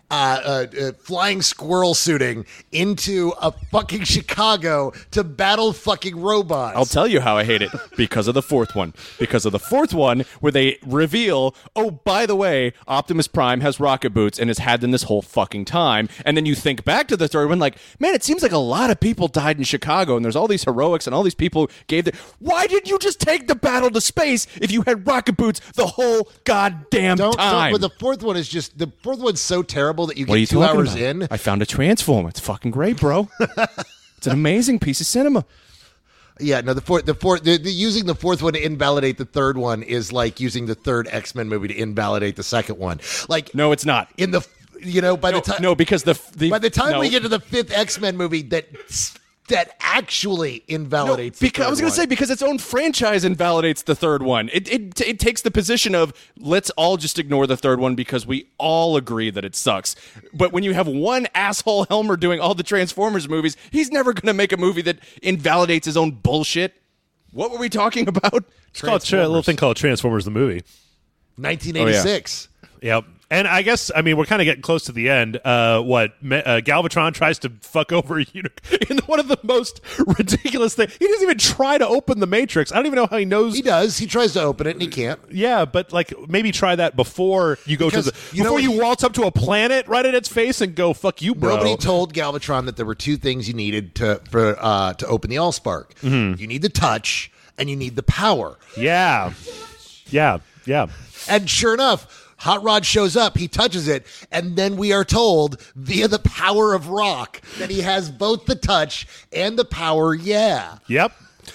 uh, uh, uh, flying squirrel suiting into a fucking Chicago to battle fucking robots. I'll tell you how I hate it. Because of the fourth one. Because of the fourth one where they reveal, oh, by the way, Optimus Prime has rocket boots and has had them this whole fucking time. And then you think back to the third one like, man, it seems like a lot of people died in Chicago and there's all these heroics and all these people gave the... Why did you just take the battle to space if you had rocket boots the whole goddamn don't, time? Don't, but the fourth one is just... The fourth one's so terrible that you What are you get two talking hours about? in. I found a Transformer. It's fucking great, bro. It's an amazing piece of cinema. Yeah, no, the fourth, the fourth, the, the, using the fourth one to invalidate the third one is like using the third X-Men movie to invalidate the second one. Like, No, it's not. in the, you know, by No, the time, no, because the the by the time no. we get to the fifth X-Men movie, that that actually No, invalidates. because the third I was going to one. say because its own franchise invalidates the third one. It, it it takes the position of let's all just ignore the third one because we all agree that it sucks. But when you have one asshole Helmer doing all the Transformers movies, he's never going to make a movie that invalidates his own bullshit. What were we talking about? It's called tra- a little thing called Transformers the movie. nineteen eighty-six. Yep. And I guess, I mean, we're kind of getting close to the end. Uh, what, uh, Galvatron tries to fuck over a Unicron in one of the most ridiculous things. He doesn't even try to open the Matrix. I don't even know how he knows. He does. He tries to open it and he can't. Yeah, but like maybe try that before you go Because, to the you know before you what- waltz up to a planet right at its face and go fuck you, bro. Nobody told Galvatron that there were two things you needed to for uh, to open the Allspark. Mm-hmm. You need the touch and you need the power. Yeah, yeah, yeah. And sure enough, Hot Rod shows up, he touches it, and then we are told via the power of rock that he has both the touch and the power. Yeah. Yep.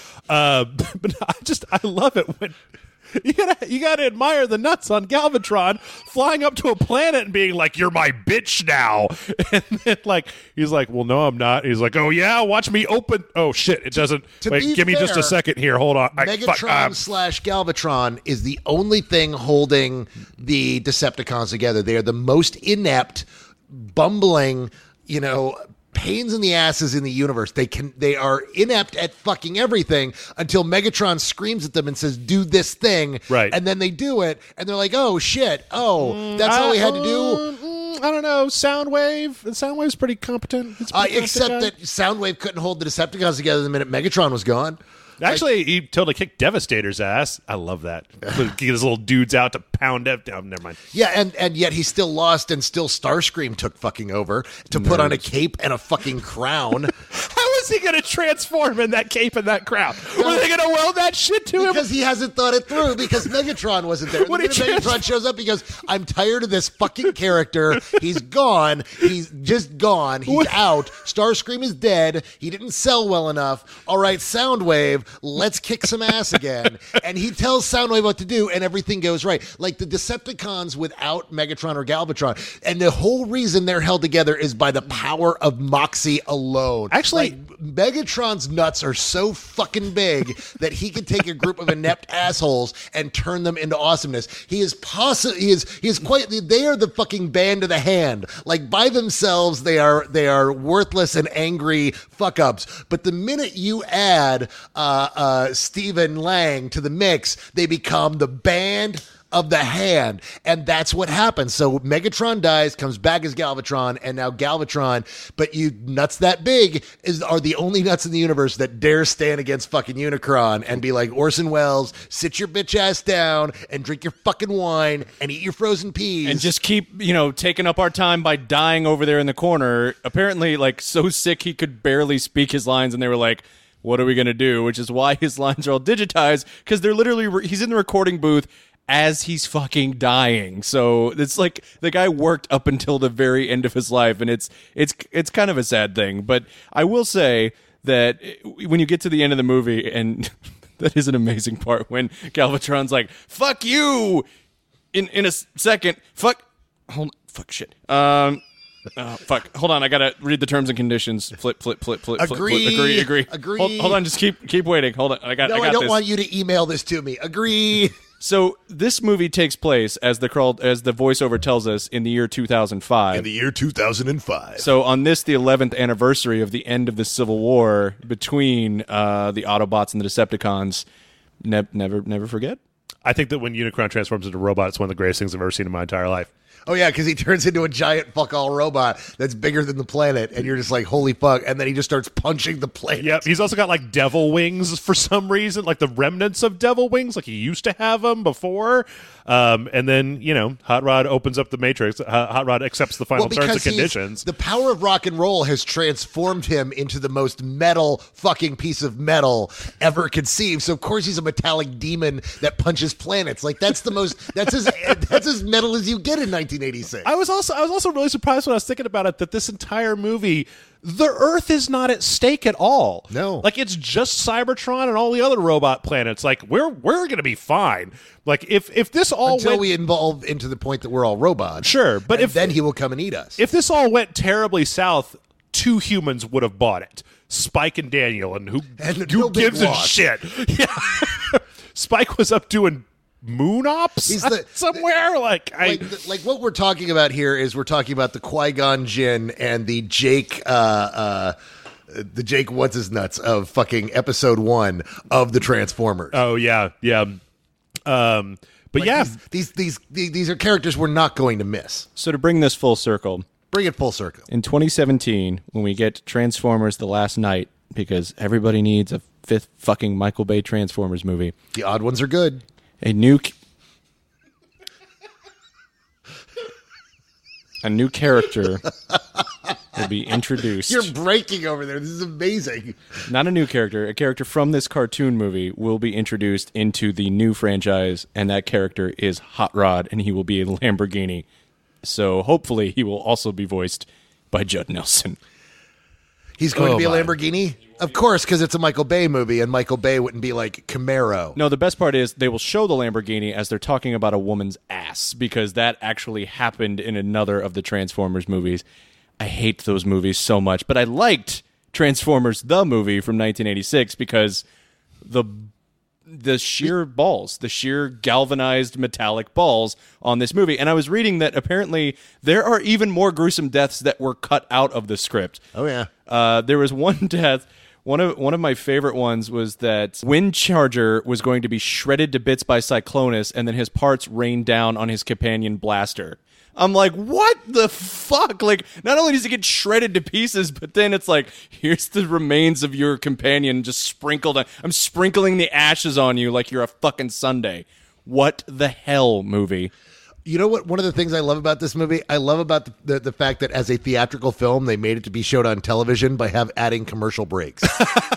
Uh, but I just I love it when you gotta you gotta admire the nuts on Galvatron flying up to a planet and being like, "You're my bitch now," and then like he's like, "Well, no, I'm not." He's like, "Oh yeah, watch me open." Oh shit, it doesn't. to Wait, be give me just a fair, second here. Hold on. I, Megatron fuck, um, slash Galvatron is the only thing holding the Decepticons together. They are the most inept, bumbling, you know, pains in the asses in the universe. They can they are inept at fucking everything until Megatron screams at them and says, "Do this thing." Right. And then they do it and they're like, "Oh shit. Oh, that's all we had to do." Mm, I don't know. Soundwave. Soundwave's pretty competent. It's a Uh, pretty except competent that Soundwave couldn't hold the Decepticons together the minute Megatron was gone. guy. Actually, he totally kicked Devastator's ass. I love that. Get his little dudes out to pound Dev. Oh, never mind. Yeah, and, and yet he still lost, and still Starscream took fucking over to put on a cape and a fucking crown. How is he going to transform in that cape and that crown? Were they going to weld that shit to him? Because he hasn't thought it through, because Megatron wasn't there. When The he minute trans- Megatron shows up, he goes, "I'm tired of this fucking character. He's gone. He's just gone. He's out. Starscream is dead. He didn't sell well enough. All right, Soundwave, let's kick some ass again." And he tells Soundwave what to do, and everything goes right. Like the Decepticons without Megatron or Galvatron. And the whole reason they're held together is by the power of Moxie alone. Actually- Like, Megatron's nuts are so fucking big that he can take a group of inept assholes and turn them into awesomeness. He is possi- He is. He is quite. They are the fucking band of the hand. Like by themselves, they are. They are worthless and angry fuck ups. But the minute you add uh, uh, Stephen Lang to the mix, they become the band of the hand, and that's what happens. So Megatron dies, comes back as Galvatron, and now Galvatron, but you nuts that big is are the only nuts in the universe that dare stand against fucking Unicron and be like, Orson Welles, sit your bitch ass down and drink your fucking wine and eat your frozen peas. And just keep, you know, taking up our time by dying over there in the corner. Apparently, like, so sick he could barely speak his lines, and they were like, what are we going to do? Which is why his lines are all digitized, because they're literally, re- he's in the recording booth as he's fucking dying. So it's like the guy worked up until the very end of his life, and it's it's it's kind of a sad thing. But I will say that when you get to the end of the movie, and that is an amazing part when Galvatron's like, fuck you, in in a second, fuck, hold, fuck shit. Um, oh, fuck. Hold on, I gotta read the terms and conditions. Flip, flip, flip, flip, flip, Agree. flip. Agree, agree, Agree. Hold, hold on, just keep keep waiting. Hold on, I got. no, I got I don't this. want you to email this to me. Agree. So this movie takes place, as the crawl, as the voiceover tells us, in the year two thousand five. In the year two thousand five. So on this, the eleventh anniversary of the end of the Civil War between uh, the Autobots and the Decepticons, ne- never, never forget. I think that when Unicron transforms into a robot, it's one of the greatest things I've ever seen in my entire life. Oh, yeah, because he turns into a giant fuck-all robot that's bigger than the planet, and you're just like, holy fuck, and then he just starts punching the planet. Yep, he's also got like devil wings for some reason, like the remnants of devil wings, like he used to have them before. Um, and then, you know, Hot Rod opens up the Matrix. Uh, Hot Rod accepts the final Well, terms and because he's- conditions. The power of rock and roll has transformed him into the most metal fucking piece of metal ever conceived. So of course he's a metallic demon that punches planets. Like that's the most. That's as that's as metal as you get in nineteen eighty-six. I was also I was also really surprised when I was thinking about it that this entire movie, the Earth is not at stake at all. No. Like it's just Cybertron and all the other robot planets. Like we're we're gonna be fine. Like if if this all Until went, we evolve into the point that we're all robots. Sure, but and if- then he will come and eat us. if this all went terribly south, two humans would have bought it. Spike and Daniel, and who And who no big gives a loss. shit? Yeah. Spike was up doing moon ops He's the- somewhere. Like I like, the, like what we're talking about here is we're talking about the Qui-Gon Jinn and the Jake uh uh the Jake what's his nuts of fucking episode one of the Transformers. oh yeah, yeah. Um but Like, yeah, these, these these these are characters we're not going to miss. So to bring this full circle, Bring it full circle. in twenty seventeen, when we get Transformers: The Last Night, because everybody needs a fifth fucking Michael Bay Transformers movie, The odd ones are good. a new c- a new character will be introduced. You're breaking over there. This is amazing. Not a new character, a character from this cartoon movie will be introduced into the new franchise, and that character is Hot Rod, and he will be a Lamborghini. So hopefully he will also be voiced by Judd Nelson. He's going Oh, to be a my. Lamborghini? Of course, because it's a Michael Bay movie, and Michael Bay wouldn't be like Camaro. No, the best part is they will show the Lamborghini as they're talking about a woman's ass, because that actually happened in another of the Transformers movies. I hate those movies so much, but I liked Transformers the movie from nineteen eighty-six because the the sheer balls, the sheer galvanized metallic balls on this movie. And I was reading that apparently there are even more gruesome deaths that were cut out of the script. Oh, yeah. Uh, there was one death. One of one of my favorite ones was that Wind Charger was going to be shredded to bits by Cyclonus, and then his parts rained down on his companion Blaster. I'm like, what the fuck? Like, not only does he get shredded to pieces, but then it's like, here's the remains of your companion just sprinkled on. I'm sprinkling the ashes on you like you're a fucking sundae. What the hell, movie? You know what? One of the things I love about this movie, I love about the, the, the fact that as a theatrical film, they made it to be showed on television by have adding commercial breaks.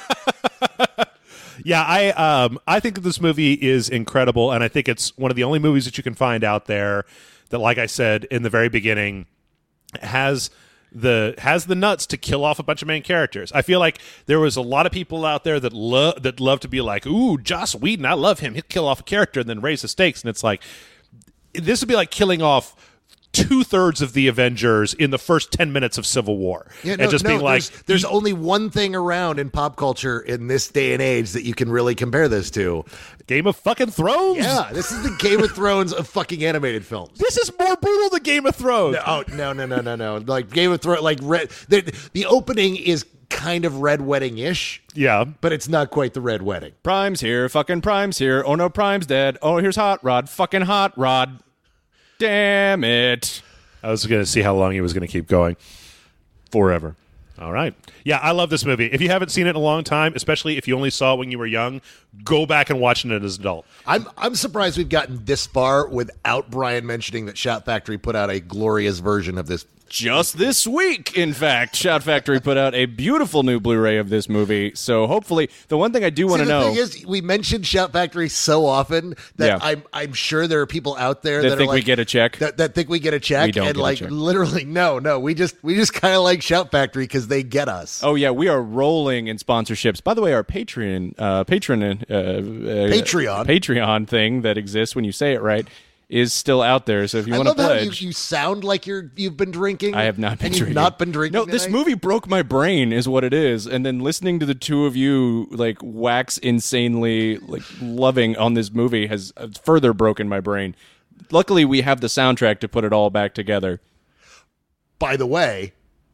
yeah. I um I think that this movie is incredible, and I think it's one of the only movies that you can find out there that, like I said in the very beginning, has the has the nuts to kill off a bunch of main characters. I feel like there was a lot of people out there that love that love to be like, ooh, Joss Whedon, I love him. He'll kill off a character and then raise the stakes. And it's like, this would be like killing off two thirds of the Avengers in the first ten minutes of Civil War, Yeah, and just being like, there's, there's only one thing around in pop culture in this day and age that you can really compare this to. Game of fucking Thrones. Yeah, this is the Game of Thrones of fucking animated films. This is more brutal than Game of Thrones. Oh no no no no no! Like Game of Thrones, like red. The, the opening is kind of Red Wedding ish, Yeah. but it's not quite the Red Wedding. Prime's here, fucking Prime's here. Oh no, Prime's dead. Oh, here's Hot Rod, fucking Hot Rod. Damn it. I was going to see how long he was going to keep going. Forever. All right. Yeah, I love this movie. If you haven't seen it in a long time, especially if you only saw it when you were young, go back and watch it as an adult. I'm I'm surprised we've gotten this far without Brian mentioning that Shout Factory put out a glorious version of this. Just this week, in fact, Shout Factory put out a beautiful new Blu-ray of this movie. So hopefully, the one thing I do want See, to the know thing is, we mentioned Shout Factory so often that Yeah. I'm I'm sure there are people out there That that, think are we like, get a check? That, that think we get a check, We don't and get a like check. literally, no, no, we just we just kind of like Shout Factory because they get us. Oh yeah, we are rolling in sponsorships. By the way, our Patreon, uh, Patreon, uh, uh, Patreon. Patreon thing that exists when you say it right is still out there. So if you I want to love how you, pledge, you sound like you're you've been drinking. I have not been and drinking. You've not been drinking. No, this tonight? movie broke my brain, is what it is. And then listening to the two of you like wax insanely like loving on this movie has uh, further broken my brain. Luckily, we have the soundtrack to put it all back together. By the way,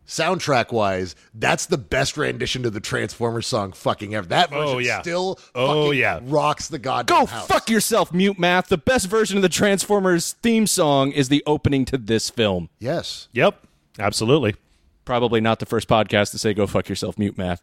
soundtrack-wise, that's the best rendition to the Transformers song fucking ever. That version Oh, yeah. still Oh, fucking yeah. rocks the goddamn Go house. fuck yourself, Mute Math. The best version of the Transformers theme song is the opening to this film. Yes. Yep, absolutely. Probably not the first podcast to say go fuck yourself, Mute Math.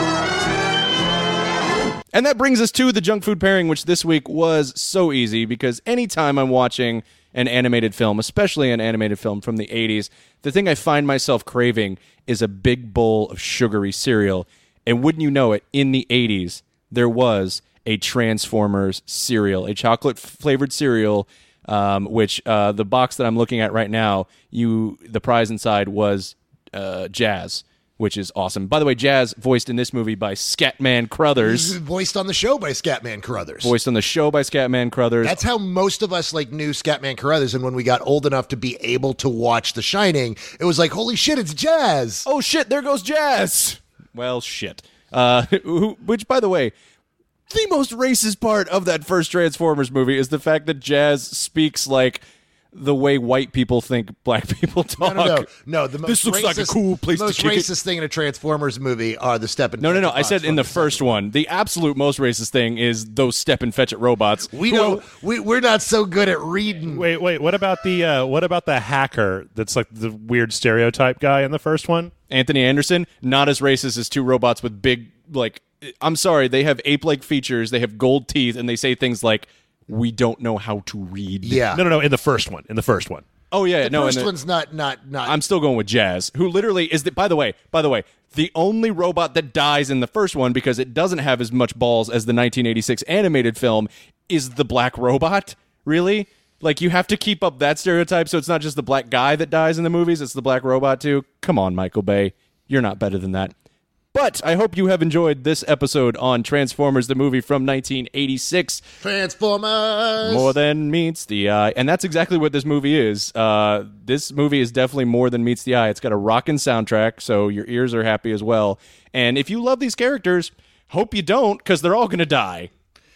And that brings us to the junk food pairing, which this week was so easy because anytime I'm watching an animated film, especially an animated film from the eighties, the thing I find myself craving is a big bowl of sugary cereal. And wouldn't you know it, in the eighties, there was a Transformers cereal, a chocolate-flavored cereal, um, which uh, the box that I'm looking at right now, you the prize inside was uh, Jazz, which is awesome. By the way, Jazz voiced in this movie by Scatman Crothers. He's voiced on the show by Scatman Crothers. Voiced on the show by Scatman Crothers. That's how most of us like knew Scatman Crothers, and when we got old enough to be able to watch The Shining, it was like, holy shit, it's Jazz. Oh shit, there goes Jazz. Well, shit. Uh, who- which, by the way, the most racist part of that first Transformers movie is the fact that Jazz speaks like the way white people think black people talk. No, no, no. No, the most This looks racist, like a cool place to most kick it. racist thing in a Transformers movie are the step and No, no, no. Fetch-It I said bots in from the second first one. The absolute most racist thing is those step and fetch it robots. We who know are- we, we're not so good at reading. Wait, wait. What about the uh, what about the hacker? That's like the weird stereotype guy in the first one. Anthony Anderson, not as racist as two robots with big, like, I'm sorry, they have ape-like features, they have gold teeth, and they say things like, we don't know how to read. Yeah. No, no, no. In the first one. In the first one. Oh, yeah, the no. first and the- one's not not not. I'm still going with Jazz, who literally is the, by the way, by the way, the only robot that dies in the first one because it doesn't have as much balls as the nineteen eighty-six animated film is the black robot. Really? Like, you have to keep up that stereotype so it's not just the black guy that dies in the movies, it's the black robot too. Come on, Michael Bay. You're not better than that. But I hope you have enjoyed this episode on Transformers, the movie from nineteen eighty-six. Transformers. More than meets the eye. And that's exactly what this movie is. Uh, this movie is definitely more than meets the eye. It's got a rockin' soundtrack, so your ears are happy as well. And if you love these characters, hope you don't, because they're all going to die.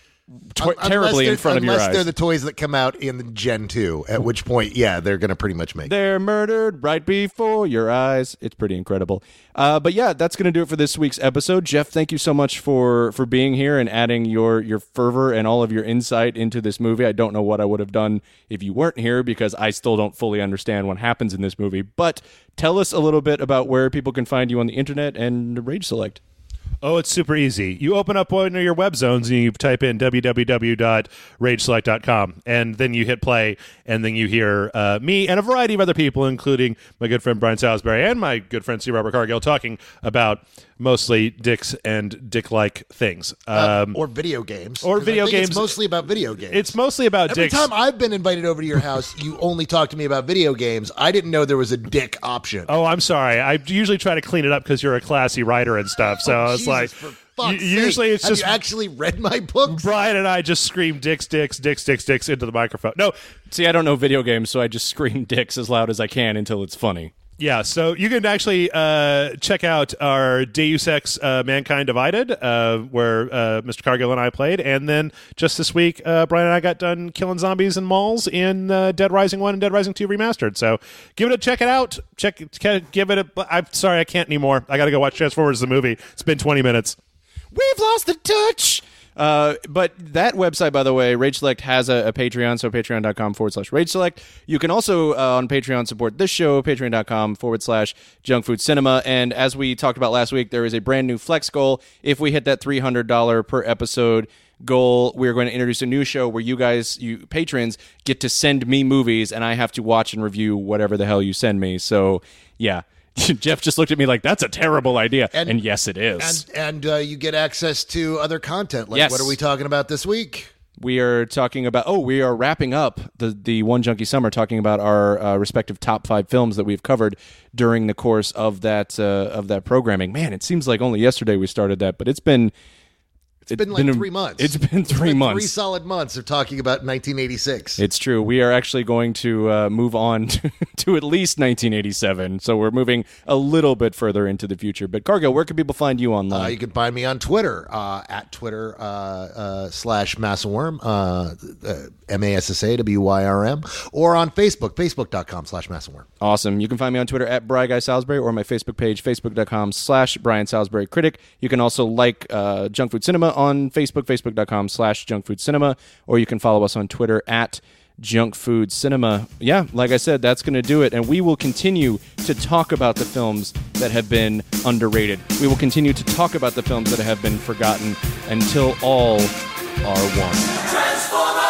Tw- Unless terribly they're- in front of your Unless eyes. they're the toys that come out in the Gen two, at which point, yeah, they're going to pretty much make it. They're murdered right before your eyes. It's pretty incredible. Uh, but yeah, that's going to do it for this week's episode. Jeff, thank you so much for for being here and adding your your fervor and all of your insight into this movie. I don't know what I would have done if you weren't here because I still don't fully understand what happens in this movie. But tell us a little bit about where people can find you on the internet and Rage Select. Oh, it's super easy. You open up one of your web zones and you type in w w w dot rage select dot com, and then you hit play, and then you hear uh, me and a variety of other people, including my good friend Brian Salisbury and my good friend C. Robert Cargill, talking about mostly dicks and dick-like things. Um, or video games. or 'Cause I video think games. It's mostly about video games. it's mostly about Every dicks. time I've been invited over to your house, you only talk to me about video games. I didn't know there was a dick option. Oh, I'm sorry. I usually try to clean it up because you're a classy writer and stuff. So Oh, it's Jesus, like for fuck's u- usually sake. it's Have just you actually read my books? Brian and I just scream dicks, dicks, dicks, dicks, dicks into the microphone. No, See, I don't know video games, so I just scream dicks as loud as I can until it's funny. yeah. So you can actually uh, check out our Deus Ex uh, Mankind Divided, uh, where uh, Mister Cargill and I played, and then just this week, uh, Brian and I got done killing zombies and malls in uh, Dead Rising One and Dead Rising Two Remastered. So give it a check it out. Check give it a. I'm sorry, I can't anymore. I got to go watch Transformers the movie. It's been twenty minutes. We've lost the touch. Uh, but that website, by the way, Rage Select has a, a Patreon, so patreon.com forward slash Rage Select. You can also, uh, on Patreon, support this show, patreon.com forward slash Junk Food Cinema. And as we talked about last week, there is a brand new flex goal. If we hit that three hundred dollars per episode goal, we're going to introduce a new show where you guys, you patrons, get to send me movies, and I have to watch and review whatever the hell you send me. So, yeah. Jeff just looked at me like, that's a terrible idea. And, And- yes, it is. And and uh, you get access to other content. Like, Yes. what are we talking about this week? We are talking about, oh, we are wrapping up the, the One Junkie Summer, talking about our uh, respective top five films that we've covered during the course of that uh, of that programming. Man, it seems like only yesterday we started that, but it's been It's been like three months. It's been three been months. Three solid months of talking about nineteen eighty-six. It's true. We are actually going to uh, move on to, to at least nineteen eighty-seven. So we're moving a little bit further into the future. But Cargill, where can people find you online? Uh, you can find me on Twitter, uh, at Twitter uh, uh, slash Massaworm, uh, uh, M A S S A W Y R M, or on Facebook, facebook.com slash Massaworm. Awesome. You can find me on Twitter at Bri Guy Salisbury or my Facebook page, facebook.com slash Brian Salisbury Critic. You can also like uh, Junk Food Cinema on Facebook, facebook.com slash Junk Food Cinema, or you can follow us on Twitter at Junk Food Cinema. Yeah, like I said, that's going to do it. And we will continue to talk about the films that have been underrated. We will continue to talk about the films that have been forgotten until all are one. Transformers!